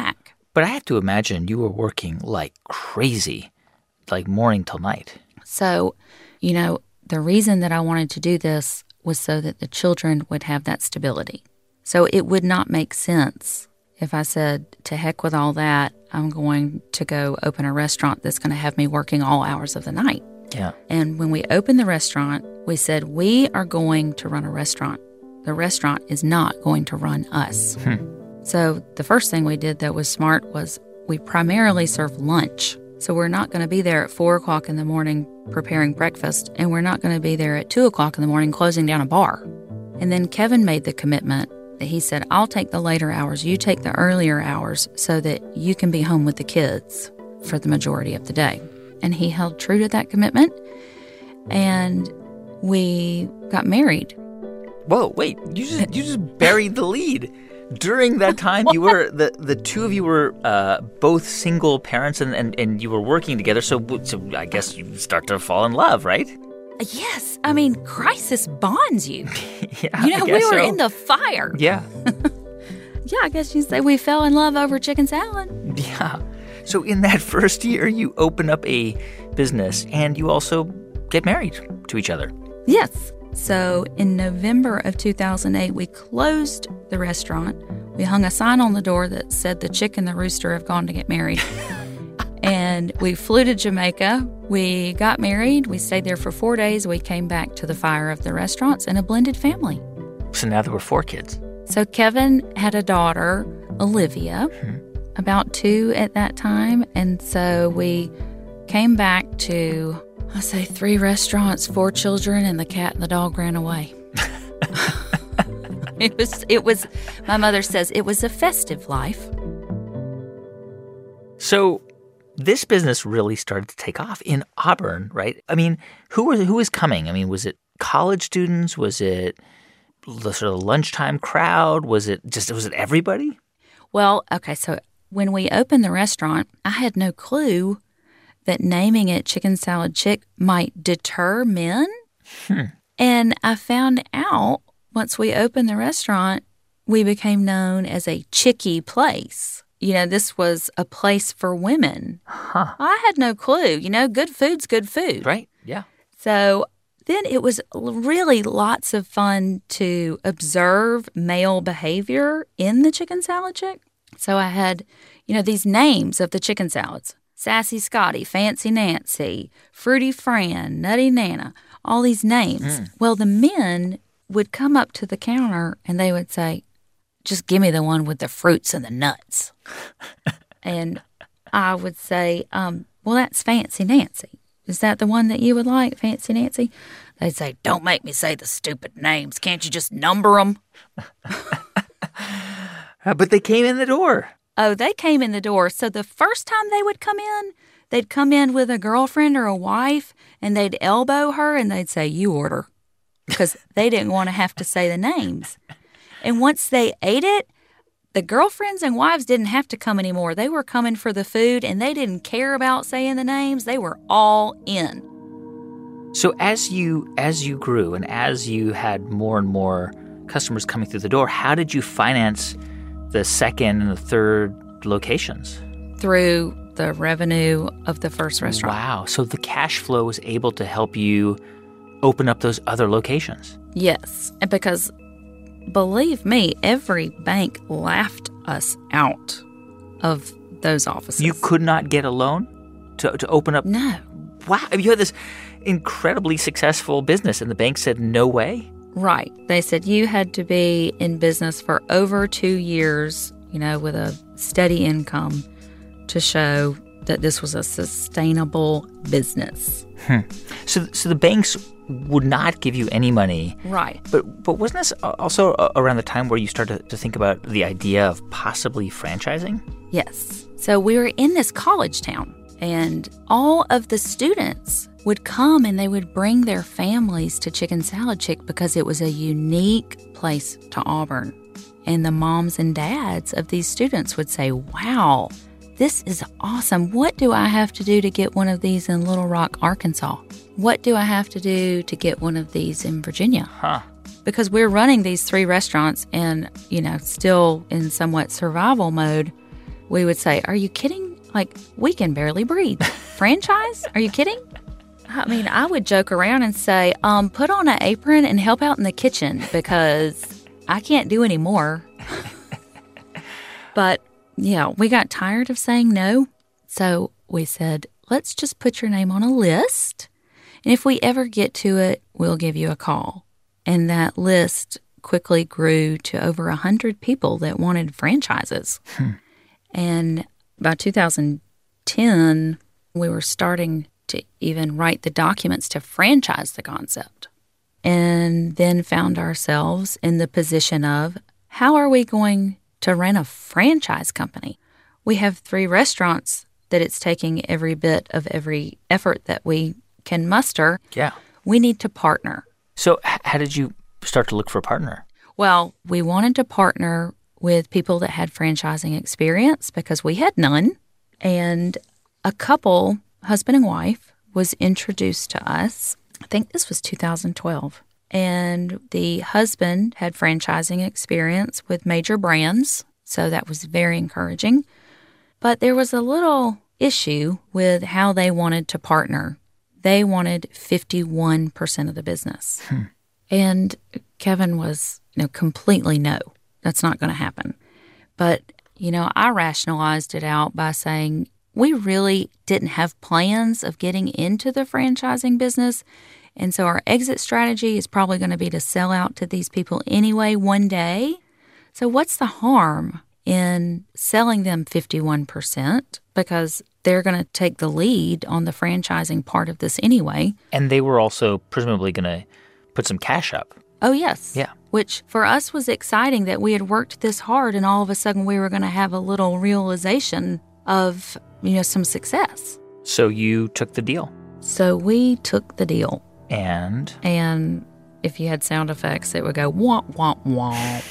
Speaker 1: But I have to imagine you were working like crazy, like morning till night.
Speaker 3: So, you know, the reason that I wanted to do this was so that the children would have that stability. So it would not make sense if I said, to heck with all that, I'm going to go open a restaurant that's going to have me working all hours of the night.
Speaker 1: Yeah.
Speaker 3: And when we opened the restaurant, we said, we are going to run a restaurant. The restaurant is not going to run us.
Speaker 1: Hmm.
Speaker 3: So the first thing we did that was smart was we primarily serve lunch. So we're not going to be there at four o'clock in the morning preparing breakfast, and we're not going to be there at two o'clock in the morning closing down a bar. And then Kevin made the commitment that he said, I'll take the later hours, you take the earlier hours so that you can be home with the kids for the majority of the day. And he held true to that commitment, and we got married.
Speaker 1: Whoa, wait, you just you just buried the lead. During that time, you were the, the two of you were uh, both single parents, and, and, and you were working together. So, so I guess you start to fall in love, right?
Speaker 3: Yes. I mean, crisis bonds you.
Speaker 1: Yeah,
Speaker 3: you know,
Speaker 1: I guess
Speaker 3: we were
Speaker 1: so.
Speaker 3: in the fire.
Speaker 1: Yeah.
Speaker 3: Yeah, I guess you'd say we fell in love over chicken salad.
Speaker 1: Yeah. So in that first year, you open up a business and you also get married to each other.
Speaker 3: Yes. So in November of two thousand eight, we closed the restaurant. We hung a sign on the door that said the chick and the rooster have gone to get married. And we flew to Jamaica. We got married. We stayed there for four days. We came back to the fire of the restaurants in a blended family.
Speaker 1: So now there were four kids.
Speaker 3: So Kevin had a daughter, Olivia,
Speaker 1: Hmm.
Speaker 3: about two at that time. And so we came back to, I say, three restaurants, four children, and the cat and the dog ran away. It was, it was, my mother says, it was a festive life.
Speaker 1: So this business really started to take off in Auburn, right? I mean, who was who was coming? I mean, was it college students? Was it the sort of lunchtime crowd? Was it just was it everybody?
Speaker 3: Well, okay, so when we opened the restaurant, I had no clue that naming it Chicken Salad Chick might deter men.
Speaker 1: Hmm.
Speaker 3: And I found out once we opened the restaurant, we became known as a chickie place. You know, this was a place for women.
Speaker 1: Huh.
Speaker 3: I had no clue. You know, good food's good food.
Speaker 1: Right? Yeah.
Speaker 3: So then it was really lots of fun to observe male behavior in the Chicken Salad Chick. So I had, you know, these names of the chicken salads. Sassy Scotty, Fancy Nancy, Fruity Fran, Nutty Nana, all these names.
Speaker 1: Mm.
Speaker 3: Well, the men would come up to the counter and they would say, just give me the one with the fruits and the nuts. And I would say, um, well, that's Fancy Nancy. Is that the one that you would like, Fancy Nancy? They'd say, don't make me say the stupid names. Can't you just number them?
Speaker 1: Uh, but they came in the door.
Speaker 3: Oh, they came in the door. So the first time they would come in, they'd come in with a girlfriend or a wife, and they'd elbow her, and they'd say, you order, because they didn't want to have to say the names. And once they ate it, the girlfriends and wives didn't have to come anymore. They were coming for the food, and they didn't care about saying the names. They were all in.
Speaker 1: So as you as you grew and as you had more and more customers coming through the door, how did you finance the second and the third locations?
Speaker 3: Through the revenue of the first restaurant.
Speaker 1: Wow. So the cash flow was able to help you open up those other locations.
Speaker 3: Yes. And because, believe me, every bank laughed us out of those offices.
Speaker 1: You could not get a loan to, to open up?
Speaker 3: No.
Speaker 1: Wow. You had this incredibly successful business, and the bank said, no way?
Speaker 3: Right. They said you had to be in business for over two years, you know, with a steady income to show that this was a sustainable business.
Speaker 1: Hmm. So, so the banks would not give you any money.
Speaker 3: Right.
Speaker 1: But but wasn't this also around the time where you started to think about the idea of possibly franchising?
Speaker 3: Yes. So we were in this college town, and all of the students would come and they would bring their families to Chicken Salad Chick because it was a unique place to Auburn. And the moms and dads of these students would say, wow, this is awesome. What do I have to do to get one of these in Little Rock, Arkansas? What do I have to do to get one of these in Virginia?
Speaker 1: Huh.
Speaker 3: Because we're running these three restaurants and, you know, still in somewhat survival mode. we would say, are you kidding? Like, we can barely breathe. Franchise? Are you kidding? I mean, I would joke around and say, um, put on an apron and help out in the kitchen because I can't do any more. But, yeah, we got tired of saying no. So we said, let's just put your name on a list. And if we ever get to it, we'll give you a call. And that list quickly grew to over one hundred people that wanted franchises. Hmm. And by two thousand ten, we were starting to even write the documents to franchise the concept. And then found ourselves in the position of, how are we going to run a franchise company? We have three restaurants that it's taking every bit of every effort that we can muster.
Speaker 1: Yeah.
Speaker 3: We need to partner.
Speaker 1: So h- how did you start to look for a partner?
Speaker 3: Well, we wanted to partner with people that had franchising experience because we had none. And a couple, husband and wife, was introduced to us. I think this was two thousand twelve. And the husband had franchising experience with major brands, so that was very encouraging. But there was a little issue with how they wanted to partner. They wanted fifty-one percent of the business. Hmm. And Kevin was, you know, completely no, that's not going to happen. But, you know, I rationalized it out by saying we really didn't have plans of getting into the franchising business. And so our exit strategy is probably going to be to sell out to these people anyway one day. So what's the harm in selling them fifty-one percent? Because they're going to take the lead on the franchising part of this anyway.
Speaker 1: And they were also presumably going to put some cash up.
Speaker 3: Oh, yes.
Speaker 1: Yeah.
Speaker 3: Which for us was exciting that we had worked this hard and all of a sudden we were going to have a little realization of, you know, some success.
Speaker 1: So you took the deal.
Speaker 3: So we took the deal.
Speaker 1: And?
Speaker 3: And if you had sound effects, it would go womp, womp, womp.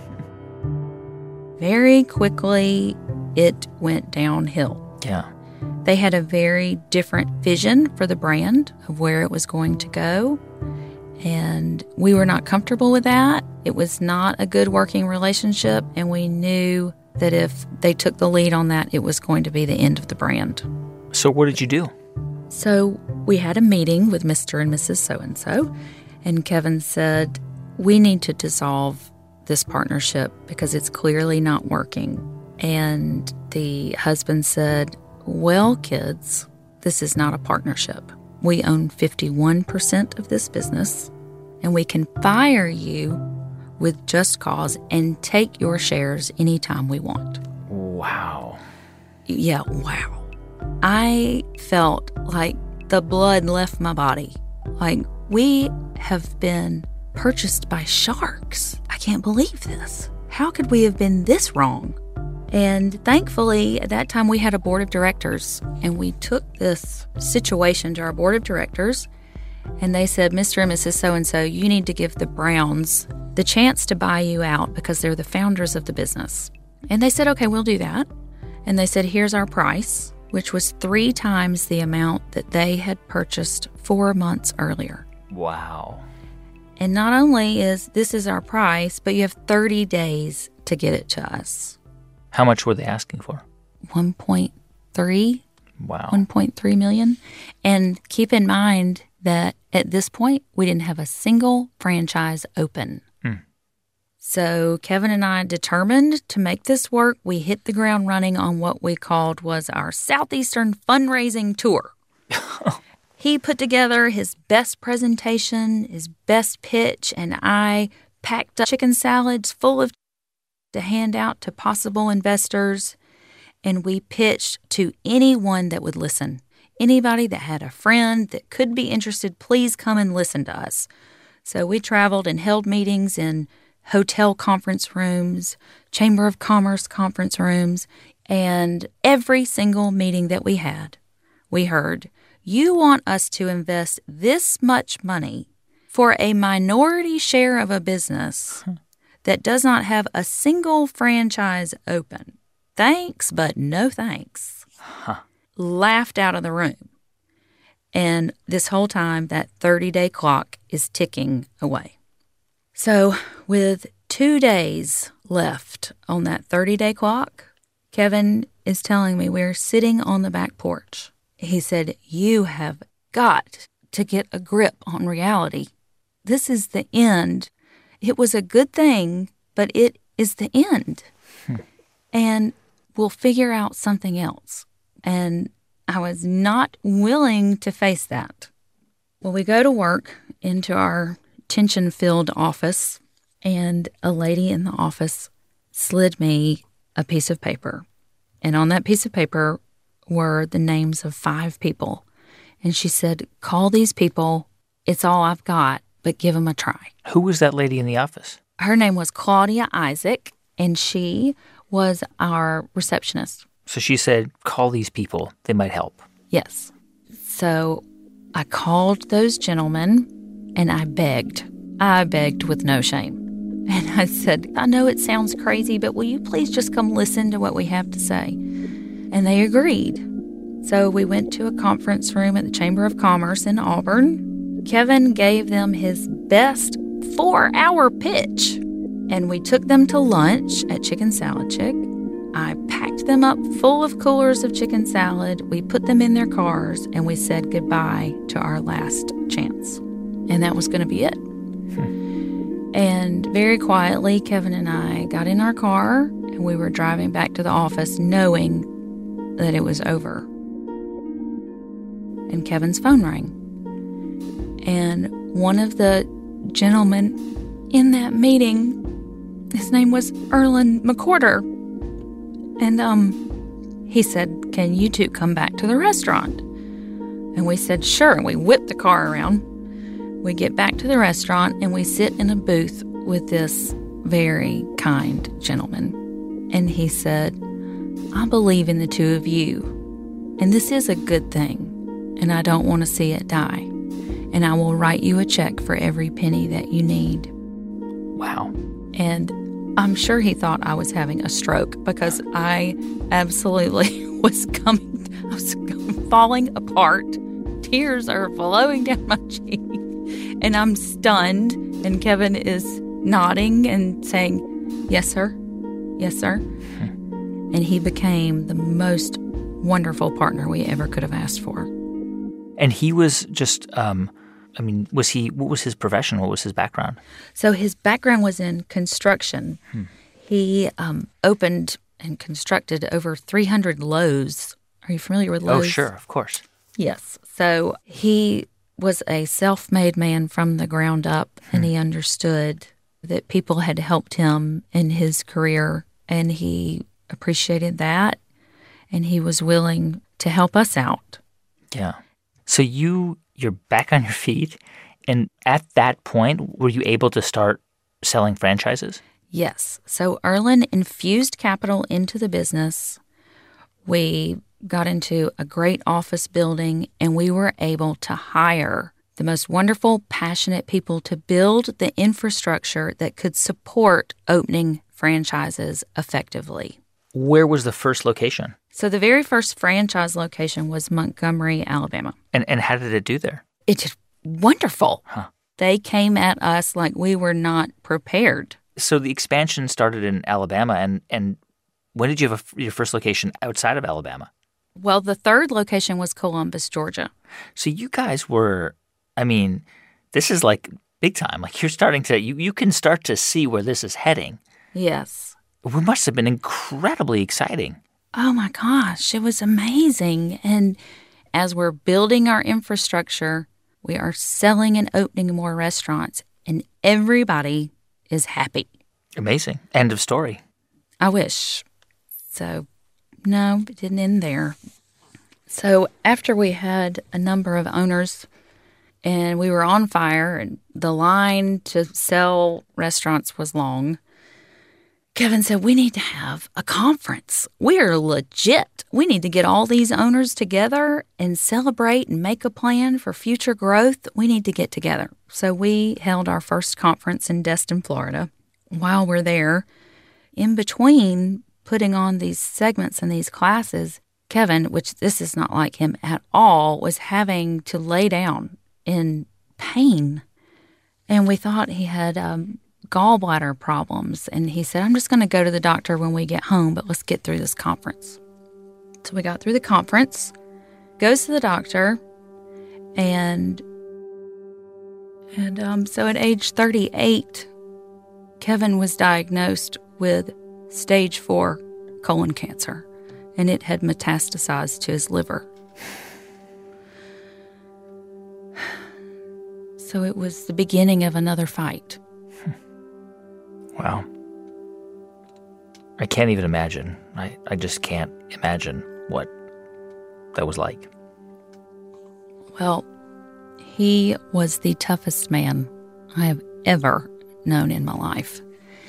Speaker 3: Very quickly, it went downhill.
Speaker 1: Yeah.
Speaker 3: They had a very different vision for the brand of where it was going to go. And we were not comfortable with that. It was not a good working relationship. And we knew that if they took the lead on that, it was going to be the end of the brand.
Speaker 1: So what did you do?
Speaker 3: So we had a meeting with Mister and Missus So-and-so. And Kevin said, we need to dissolve this partnership because it's clearly not working. And the husband said, well, kids, this is not a partnership. We own fifty-one percent of this business, and we can fire you with just cause and take your shares anytime we want.
Speaker 1: Wow.
Speaker 3: Yeah, wow. I felt like the blood left my body. Like, we have been purchased by sharks. I can't believe this. How could we have been this wrong? And thankfully, at that time, we had a board of directors, and we took this situation to our board of directors, and they said, Mister and Missus So-and-so, you need to give the Browns the chance to buy you out because they're the founders of the business. And they said, okay, we'll do that. And they said, here's our price, which was three times the amount that they had purchased four months earlier.
Speaker 1: Wow.
Speaker 3: And not only is this is our price, but you have thirty days to get it to us.
Speaker 1: How much were they asking for?
Speaker 3: one point three.
Speaker 1: Wow.
Speaker 3: one point three million. And keep in mind that at this point, we didn't have a single franchise open. Hmm. So Kevin and I determined to make this work. We hit the ground running on what we called was our Southeastern fundraising tour. He put together his best presentation, his best pitch, and I packed up chicken salads full of to hand out to possible investors, and we pitched to anyone that would listen. Anybody that had a friend that could be interested, please come and listen to us. So we traveled and held meetings in hotel conference rooms, Chamber of Commerce conference rooms, and every single meeting that we had, we heard, you want us to invest this much money for a minority share of a business that does not have a single franchise open. Thanks, but no thanks. Huh. Laughed out of the room. And this whole time, that thirty-day clock is ticking away. So with two days left on that thirty-day clock, Kevin is telling me we're sitting on the back porch. He said, you have got to get a grip on reality. This is the end. It was a good thing, but it is the end. Hmm. And we'll figure out something else. And I was not willing to face that. Well, we go to work into our tension-filled office, and a lady in the office slid me a piece of paper. And on that piece of paper were the names of five people. And she said, call these people. It's all I've got, but give them a try.
Speaker 1: Who was that lady in the office?
Speaker 3: Her name was Claudia Isaac, and she was our receptionist.
Speaker 1: So she said, call these people. They might help.
Speaker 3: Yes. So I called those gentlemen, and I begged. I begged with no shame. And I said, I know it sounds crazy, but will you please just come listen to what we have to say? And they agreed. So we went to a conference room at the Chamber of Commerce in Auburn. Kevin gave them his best four-hour pitch. And we took them to lunch at Chicken Salad Chick. I packed them up full of coolers of chicken salad. We put them in their cars, and we said goodbye to our last chance. And that was going to be it. Hmm. And very quietly, Kevin and I got in our car, and we were driving back to the office knowing that it was over. And Kevin's phone rang. And one of the gentlemen in that meeting, his name was Erlen McCorder. And um, he said, can you two come back to the restaurant? And we said, sure. And we whipped the car around. We get back to the restaurant, and we sit in a booth with this very kind gentleman. And he said, I believe in the two of you, and this is a good thing, and I don't want to see it die. And I will write you a check for every penny that you need.
Speaker 1: Wow.
Speaker 3: And I'm sure he thought I was having a stroke, because I absolutely was coming, I was falling apart. Tears are flowing down my cheek. And I'm stunned, and Kevin is nodding and saying, yes, sir. Yes, sir. Hmm. And he became the most wonderful partner we ever could have asked for.
Speaker 1: And he was just, um, I mean, was he, what was his profession? What was his background?
Speaker 3: So his background was in construction. Hmm. He um, opened and constructed over three hundred Lowe's. Are you familiar with Lowe's?
Speaker 1: Oh, sure, of course.
Speaker 3: Yes. So he was a self-made man from the ground up, hmm. and he understood that people had helped him in his career, and he appreciated that, and he was willing to help us out.
Speaker 1: Yeah. So you, you're back on your feet, and at that point, were you able to start selling franchises?
Speaker 3: Yes. So Erlen infused capital into the business. We got into a great office building, and we were able to hire the most wonderful, passionate people to build the infrastructure that could support opening franchises effectively.
Speaker 1: Where was the first location?
Speaker 3: So the very first franchise location was Montgomery, Alabama.
Speaker 1: And and how did it do there?
Speaker 3: It did wonderful.
Speaker 1: Huh.
Speaker 3: They came at us like we were not prepared.
Speaker 1: So the expansion started in Alabama, and, and when did you have a, your first location outside of Alabama?
Speaker 3: Well, the third location was Columbus, Georgia.
Speaker 1: So you guys were, I mean, this is like big time. Like you're starting to, you, you can start to see where this is heading.
Speaker 3: Yes.
Speaker 1: It must have been incredibly exciting.
Speaker 3: Oh my gosh, it was amazing. And as we're building our infrastructure, we are selling and opening more restaurants, and everybody is happy.
Speaker 1: Amazing. End of story.
Speaker 3: I wish. So, no, it didn't end there. So after we had a number of owners and we were on fire and the line to sell restaurants was long, Kevin said, we need to have a conference. We're legit. We need to get all these owners together and celebrate and make a plan for future growth. We need to get together. So we held our first conference in Destin, Florida. While we're there, in between putting on these segments and these classes, Kevin, which this is not like him at all, was having to lay down in pain. And we thought he had um, gallbladder problems. And he said, I'm just going to go to the doctor when we get home, but let's get through this conference. So we got through the conference, goes to the doctor, and and um, so at age thirty-eight, Kevin was diagnosed with stage four colon cancer, and it had metastasized to his liver. So it was the beginning of another fight.
Speaker 1: Wow. I can't even imagine. I, I just can't imagine what that was like.
Speaker 3: Well, he was the toughest man I have ever known in my life.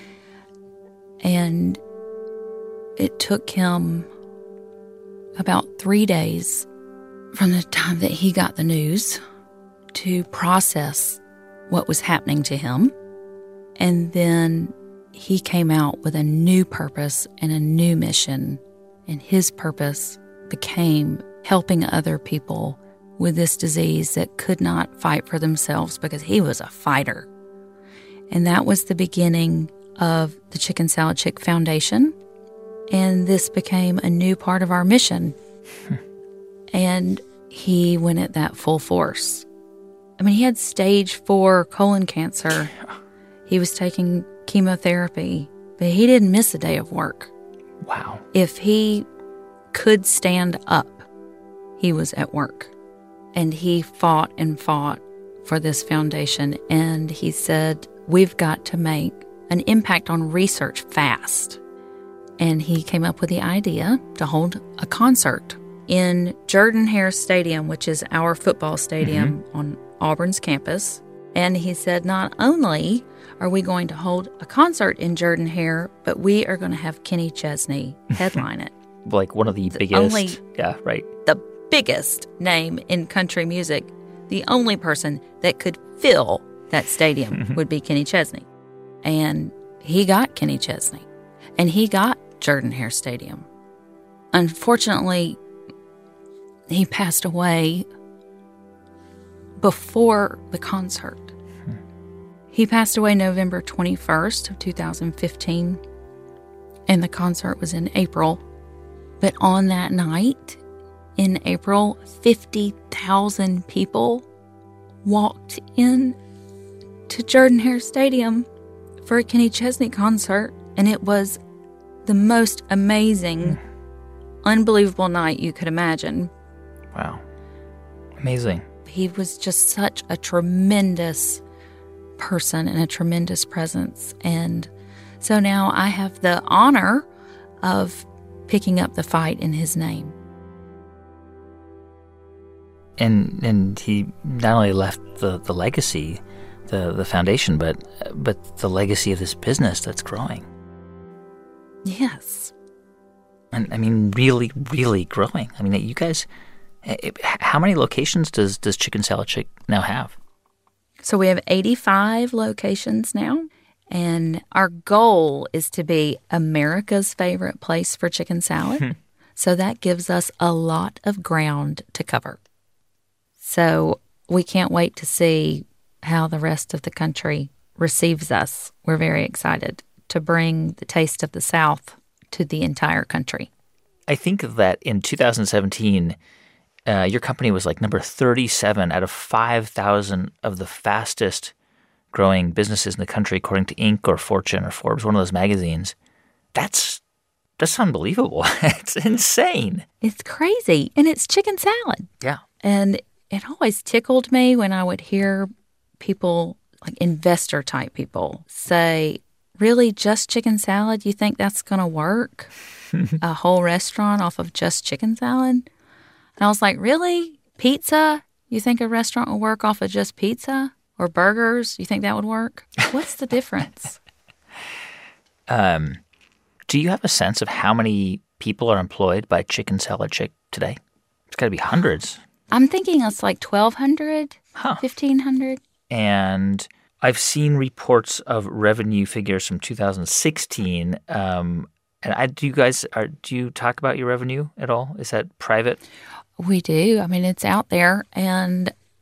Speaker 3: And it took him about three days from the time that he got the news to process what was happening to him. And then he came out with a new purpose and a new mission. And his purpose became helping other people with this disease that could not fight for themselves because he was a fighter. And that was the beginning of the Chicken Salad Chick Foundation. And this became a new part of our mission. And he went at that full force. I mean, he had stage four colon cancer. He was taking chemotherapy, but he didn't miss a day of work.
Speaker 1: Wow.
Speaker 3: If he could stand up, he was at work. And he fought and fought for this foundation. And he said, we've got to make an impact on research fast. And he came up with the idea to hold a concert in Jordan-Hare Stadium, which is our football stadium mm-hmm. on Auburn's campus. And he said, not only are we going to hold a concert in Jordan-Hare, but we are going to have Kenny Chesney headline it.
Speaker 1: Like one of the, the biggest. Only, yeah, right.
Speaker 3: The biggest name in country music. The only person that could fill that stadium would be Kenny Chesney. And he got Kenny Chesney. And he got Jordan-Hare Stadium. Unfortunately, he passed away before the concert. Hmm. He passed away November twenty-first of two thousand fifteen, and the concert was in April. But on that night, in April, fifty thousand people walked in to Jordan-Hare Stadium for a Kenny Chesney concert, and it was the most amazing, mm. unbelievable night you could imagine.
Speaker 1: Wow. Amazing.
Speaker 3: He was just such a tremendous person and a tremendous presence. And so now I have the honor of picking up the fight in his name.
Speaker 1: And and he not only left the, the legacy, the, the foundation, but but the legacy of this business that's growing.
Speaker 3: Yes.
Speaker 1: And I mean, really, really growing. I mean, you guys, how many locations does, does Chicken Salad Chick now have?
Speaker 3: So we have eighty-five locations now. And our goal is to be America's favorite place for chicken salad. So that gives us a lot of ground to cover. So we can't wait to see how the rest of the country receives us. We're very excited to bring the taste of the South to the entire country.
Speaker 1: I think that in two thousand seventeen, uh, your company was like number thirty-seven out of five thousand of the fastest growing businesses in the country, according to Inc or Fortune or Forbes, one of those magazines. That's that's unbelievable. It's insane.
Speaker 3: It's crazy. And it's chicken salad.
Speaker 1: Yeah.
Speaker 3: And it always tickled me when I would hear people, like investor type people, say, really, just chicken salad? You think that's going to work? A whole restaurant off of just chicken salad? And I was like, really? Pizza? You think a restaurant will work off of just pizza? Or burgers? You think that would work? What's the difference?
Speaker 1: um, do you have a sense of how many people are employed by Chicken Salad Chick today? It's got to be hundreds.
Speaker 3: I'm thinking it's like twelve hundred, huh. fifteen hundred.
Speaker 1: And I've seen reports of revenue figures from two thousand sixteen. Um, and I, do you guys are, do you talk about your revenue at all? Is that private?
Speaker 3: We do. I mean, it's out there. And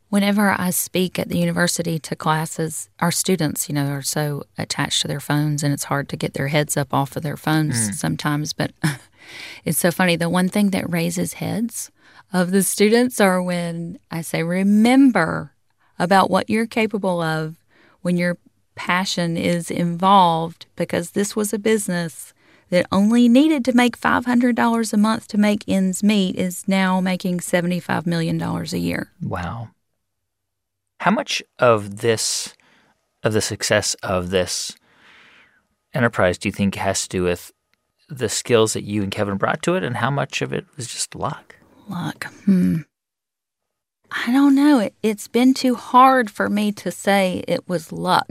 Speaker 3: Whenever I speak at the university to classes, our students, you know, are so attached to their phones, and it's hard to get their heads up off of their phones mm. sometimes. But it's so funny. The one thing that raises heads of the students are when I say, remember about what you're capable of when your passion is involved, because this was a business that only needed to make five hundred dollars a month to make ends meet is now making seventy-five million dollars a year.
Speaker 1: Wow. How much of this, of the success of this enterprise do you think has to do with the skills that you and Kevin brought to it, and how much of it was just luck?
Speaker 3: Luck. Hmm. I don't know. It, it's been too hard for me to say it was luck.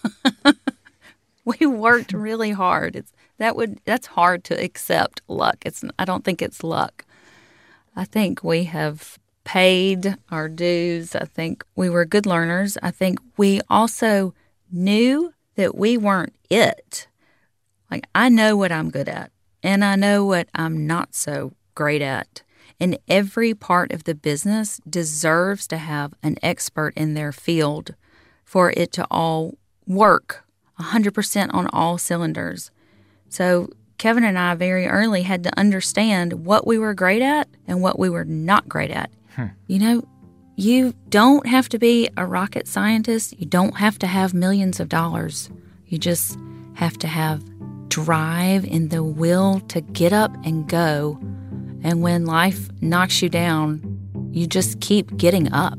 Speaker 3: We worked really hard. It's that would that's hard to accept luck. It's I don't think it's luck. I think we have paid our dues. I think we were good learners. I think we also knew that we weren't it. Like, I know what I'm good at, and I know what I'm not so great at. And every part of the business deserves to have an expert in their field for it to all work one hundred percent on all cylinders. So Kevin and I very early had to understand what we were great at and what we were not great at. Hmm. You know, you don't have to be a rocket scientist. You don't have to have millions of dollars. You just have to have drive and the will to get up and go. And when life knocks you down, you just keep getting up.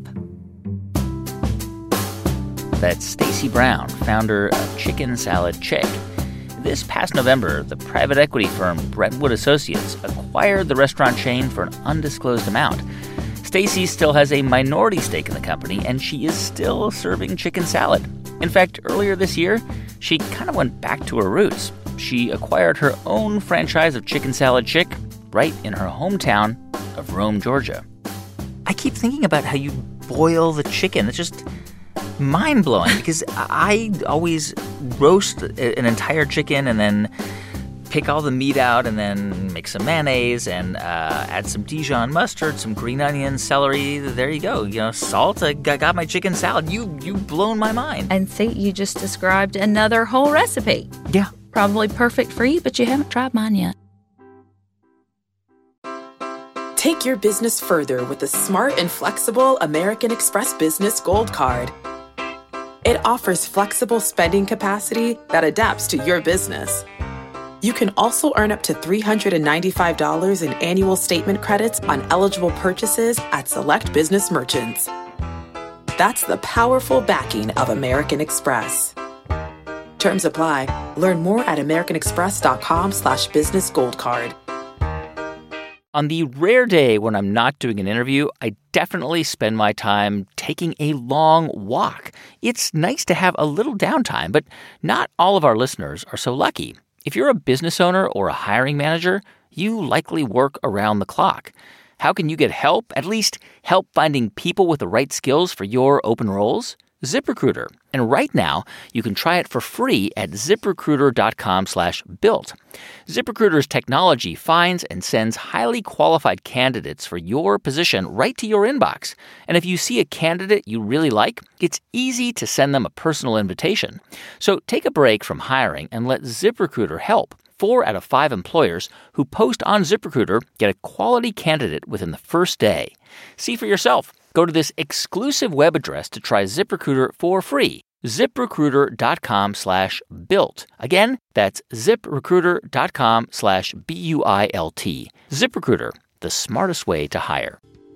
Speaker 1: That's Stacy Brown, founder of Chicken Salad Chick. This past November, the private equity firm Brentwood Associates acquired the restaurant chain for an undisclosed amount. Stacy still has a minority stake in the company, and she is still serving chicken salad. In fact, earlier this year, she kind of went back to her roots. She acquired her own franchise of Chicken Salad Chick right in her hometown of Rome, Georgia. I keep thinking about how you boil the chicken. It's just mind-blowing because I always roast an entire chicken and then pick all the meat out and then make some mayonnaise and uh, add some Dijon mustard, some green onions, celery. There you go. You know, salt. I got my chicken salad. You, you've blown my mind.
Speaker 3: And see, you just described another whole recipe.
Speaker 1: Yeah.
Speaker 3: Probably perfect for you, but you haven't tried mine yet.
Speaker 2: Take your business further with the smart and flexible American Express Business Gold Card. It offers flexible spending capacity that adapts to your business. You can also earn up to three hundred ninety-five dollars in annual statement credits on eligible purchases at select business merchants. That's the powerful backing of American Express. Terms apply. Learn more at americanexpress.com slash business gold card.
Speaker 1: On the rare day when I'm not doing an interview, I definitely spend my time taking a long walk. It's nice to have a little downtime, but not all of our listeners are so lucky. If you're a business owner or a hiring manager, you likely work around the clock. How can you get help, at least help finding people with the right skills for your open roles? ZipRecruiter. And right now, you can try it for free at ziprecruiter.com slash built. ZipRecruiter's technology finds and sends highly qualified candidates for your position right to your inbox. And if you see a candidate you really like, it's easy to send them a personal invitation. So take a break from hiring and let ZipRecruiter help. Four out of five employers who post on ZipRecruiter get a quality candidate within the first day. See for yourself. Go to this exclusive web address to try ZipRecruiter for free. ZipRecruiter.com slash built. Again, that's ZipRecruiter.com slash B U I L T. ZipRecruiter, the smartest way to hire.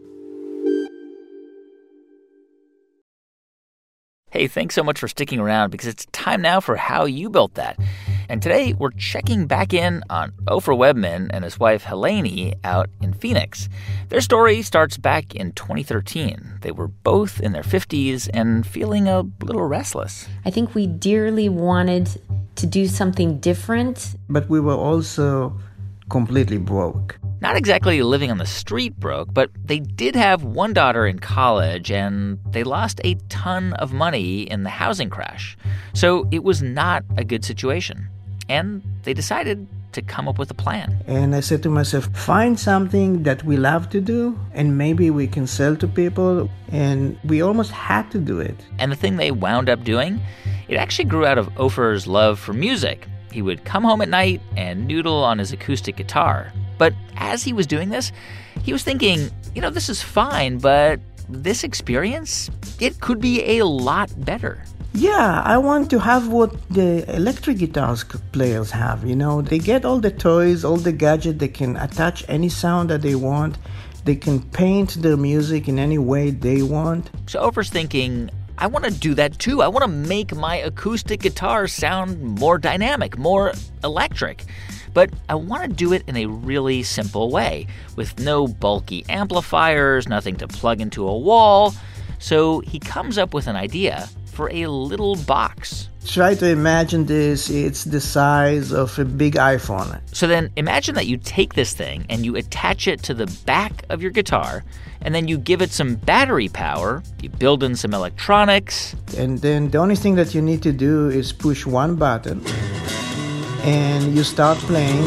Speaker 1: Hey, thanks so much for sticking around because it's time now for How You Built That. And today we're checking back in on Ofer Webman and his wife Helene out in Phoenix. Their story starts back in twenty thirteen. They were both in their fifties and feeling a little restless.
Speaker 4: I think we dearly wanted to do something different.
Speaker 5: But we were also completely broke.
Speaker 1: Not exactly living on the street broke, but they did have one daughter in college, and they lost a ton of money in the housing crash. So it was not a good situation. And they decided to come up with a plan.
Speaker 5: And I said to myself, find something that we love to do and maybe we can sell to people. And we almost had to do it.
Speaker 1: And the thing they wound up doing, it actually grew out of Ofer's love for music. He would come home at night and noodle on his acoustic guitar. But as he was doing this, he was thinking, you know, this is fine, but this experience, it could be a lot better.
Speaker 5: Yeah, I want to have what the electric guitars players have, you know. They get all the toys, all the gadgets, they can attach any sound that they want. They can paint their music in any way they want.
Speaker 1: So Ofer's thinking, I want to do that too. I want to make my acoustic guitar sound more dynamic, more electric. But I want to do it in a really simple way, with no bulky amplifiers, nothing to plug into a wall. So he comes up with an idea for a little box.
Speaker 5: Try to imagine this. It's the size of a big iPhone.
Speaker 1: So then imagine that you take this thing and you attach it to the back of your guitar, and then you give it some battery power, you build in some electronics.
Speaker 5: And then the only thing that you need to do is push one button, and you start playing.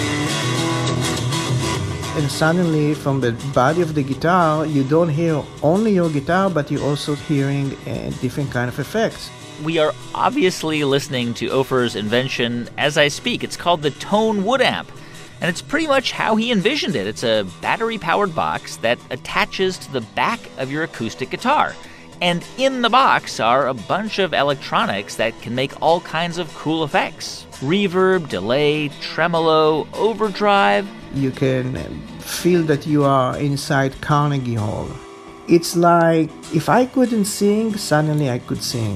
Speaker 5: And suddenly, from the body of the guitar, you don't hear only your guitar, but you're also hearing uh, different kind of effects.
Speaker 1: We are obviously listening to Ofer's invention as I speak. It's called the Tone Wood Amp, and it's pretty much how he envisioned it. It's a battery-powered box that attaches to the back of your acoustic guitar. And in the box are a bunch of electronics that can make all kinds of cool effects. Reverb, delay, tremolo, overdrive.
Speaker 5: You can feel that you are inside Carnegie Hall. It's like if I couldn't sing, suddenly I could sing.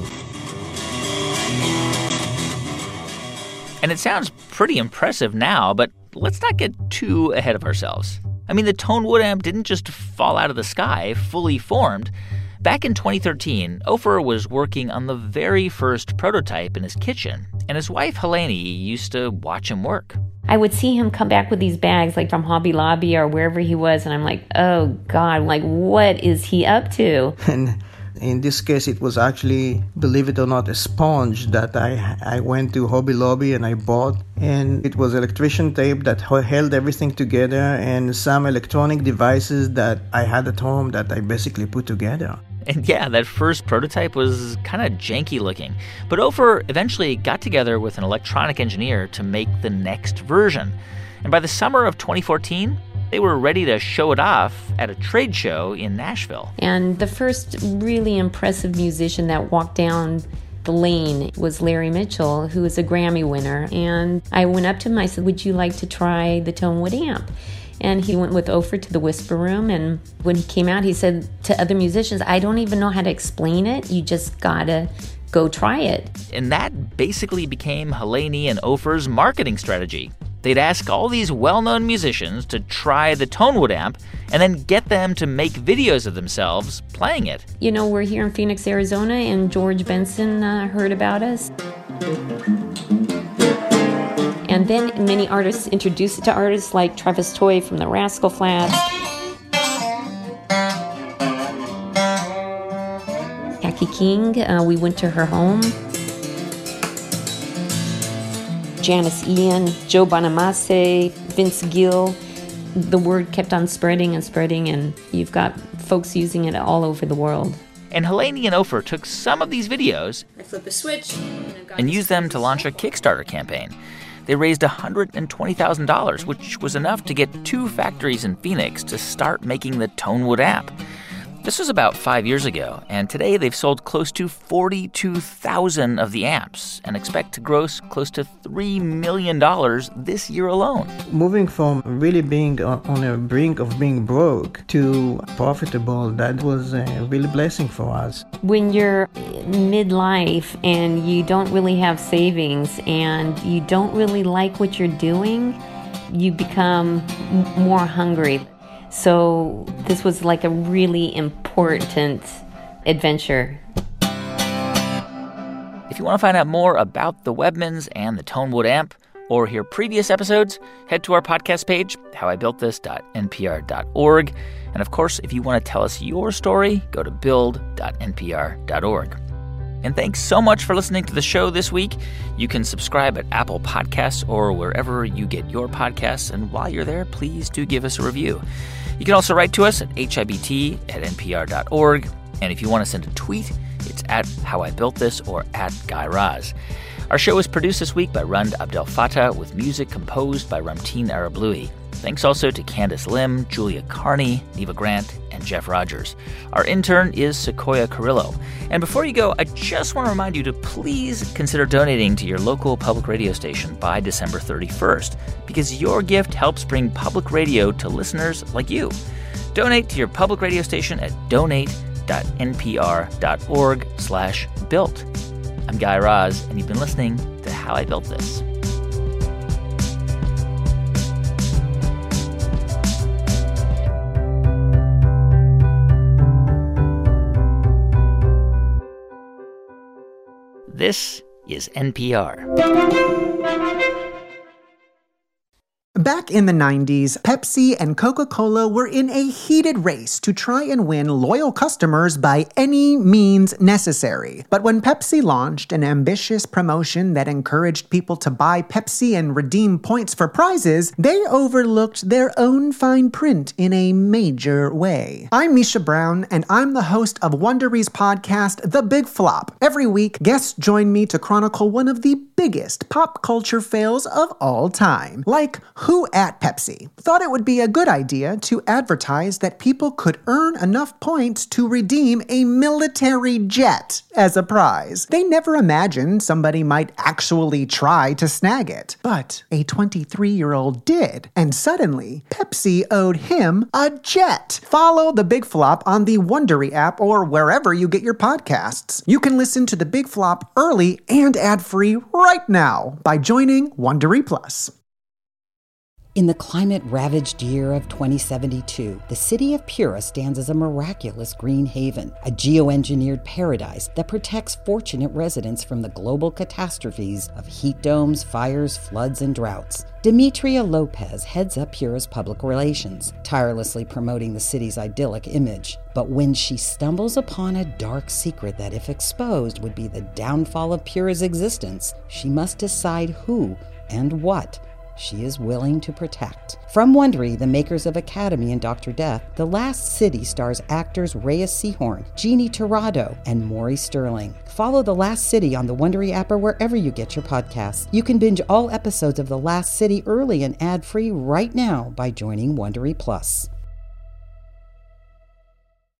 Speaker 1: And it sounds pretty impressive now, but let's not get too ahead of ourselves. I mean, the Tone Wood Amp didn't just fall out of the sky, fully formed. Back in twenty thirteen, Ofer was working on the very first prototype in his kitchen, and his wife, Helene, used to watch him work.
Speaker 4: I would see him come back with these bags, like from Hobby Lobby or wherever he was, and I'm like, oh, God, like, what is he up to?
Speaker 5: And in this case, it was actually, believe it or not, a sponge that I I went to Hobby Lobby and I bought. And it was electrician tape that held everything together and some electronic devices that I had at home that I basically put together.
Speaker 1: And yeah, that first prototype was kind of janky looking. But Ofer eventually got together with an electronic engineer to make the next version. And by the summer of twenty fourteen, they were ready to show it off at a trade show in Nashville.
Speaker 4: And the first really impressive musician that walked down the lane was Larry Mitchell, who is a Grammy winner. And I went up to him, I said, would you like to try the Tone Wood Amp? And he went with Ofer to the Whisper Room, and when he came out, he said to other musicians, I don't even know how to explain it. You just gotta go try it.
Speaker 1: And that basically became Helene and Ofer's marketing strategy. They'd ask all these well-known musicians to try the Tone Wood Amp and then get them to make videos of themselves playing it.
Speaker 4: You know, we're here in Phoenix, Arizona, and George Benson uh, heard about us. And then many artists introduced it to artists like Travis Toy from the Rascal Flatts. Jackie King, uh, we went to her home. Janice Ian, Joe Bonamassa, Vince Gill. The word kept on spreading and spreading, and you've got folks using it all over the world.
Speaker 1: And Helene and Ofer took some of these videos
Speaker 6: I flip a switch
Speaker 1: and used them to launch a Kickstarter campaign. They raised one hundred twenty thousand dollars, which was enough to get two factories in Phoenix to start making the Tone Wood Amp. This was about five years ago, and today they've sold close to forty-two thousand of the amps and expect to gross close to three million dollars this year alone.
Speaker 5: Moving from really being on a brink of being broke to profitable, that was a real blessing for us.
Speaker 4: When you're midlife and you don't really have savings and you don't really like what you're doing, you become m- more hungry. So this was like a really important adventure.
Speaker 1: If you want to find out more about the Webmans and the Tone Wood Amp, or hear previous episodes, head to our podcast page, how I built this dot n p r dot org. And of course, if you want to tell us your story, go to build dot n p r dot org. And thanks so much for listening to the show this week. You can subscribe at Apple Podcasts or wherever you get your podcasts. And while you're there, please do give us a review. You can also write to us at H I B T at N P R dot org. And if you want to send a tweet, it's at How I Built This or at Guy Raz. Our show is produced this week by Rund Abdel Fattah with music composed by Ramtin Arablouei. Thanks also to Candace Lim, Julia Carney, Neva Grant, and Jeff Rogers. Our intern is Sequoia Carrillo. And before you go, I just want to remind you to please consider donating to your local public radio station by December thirty-first, because your gift helps bring public radio to listeners like you. Donate to your public radio station at donate dot N P R dot org slash built. I'm Guy Raz, and you've been listening to How I Built This. This is N P R.
Speaker 6: Back in the nineties, Pepsi and Coca-Cola were in a heated race to try and win loyal customers by any means necessary. But when Pepsi launched an ambitious promotion that encouraged people to buy Pepsi and redeem points for prizes, they overlooked their own fine print in a major way. I'm Misha Brown, and I'm the host of Wondery's podcast, The Big Flop. Every week, guests join me to chronicle one of the biggest pop culture fails of all time, like who at Pepsi thought it would be a good idea to advertise that people could earn enough points to redeem a military jet as a prize. They never imagined somebody might actually try to snag it, but a twenty-three-year-old did, and suddenly Pepsi owed him a jet. Follow The Big Flop on the Wondery app or wherever you get your podcasts. You can listen to The Big Flop early and ad-free right now by joining Wondery Plus.
Speaker 7: In the climate-ravaged year of twenty seventy-two, the city of Pura stands as a miraculous green haven, a geoengineered paradise that protects fortunate residents from the global catastrophes of heat domes, fires, floods, and droughts. Demetria Lopez heads up Pura's public relations, tirelessly promoting the city's idyllic image. But when she stumbles upon a dark secret that, if exposed, would be the downfall of Pura's existence, she must decide who and what she is willing to protect. From Wondery, the makers of Academy and Doctor Death, The Last City stars actors Reyes Sehorn, Jeannie Torrado, and Maury Sterling. Follow The Last City on the Wondery app or wherever you get your podcasts. You can binge all episodes of The Last City early and ad-free right now by joining Wondery Plus.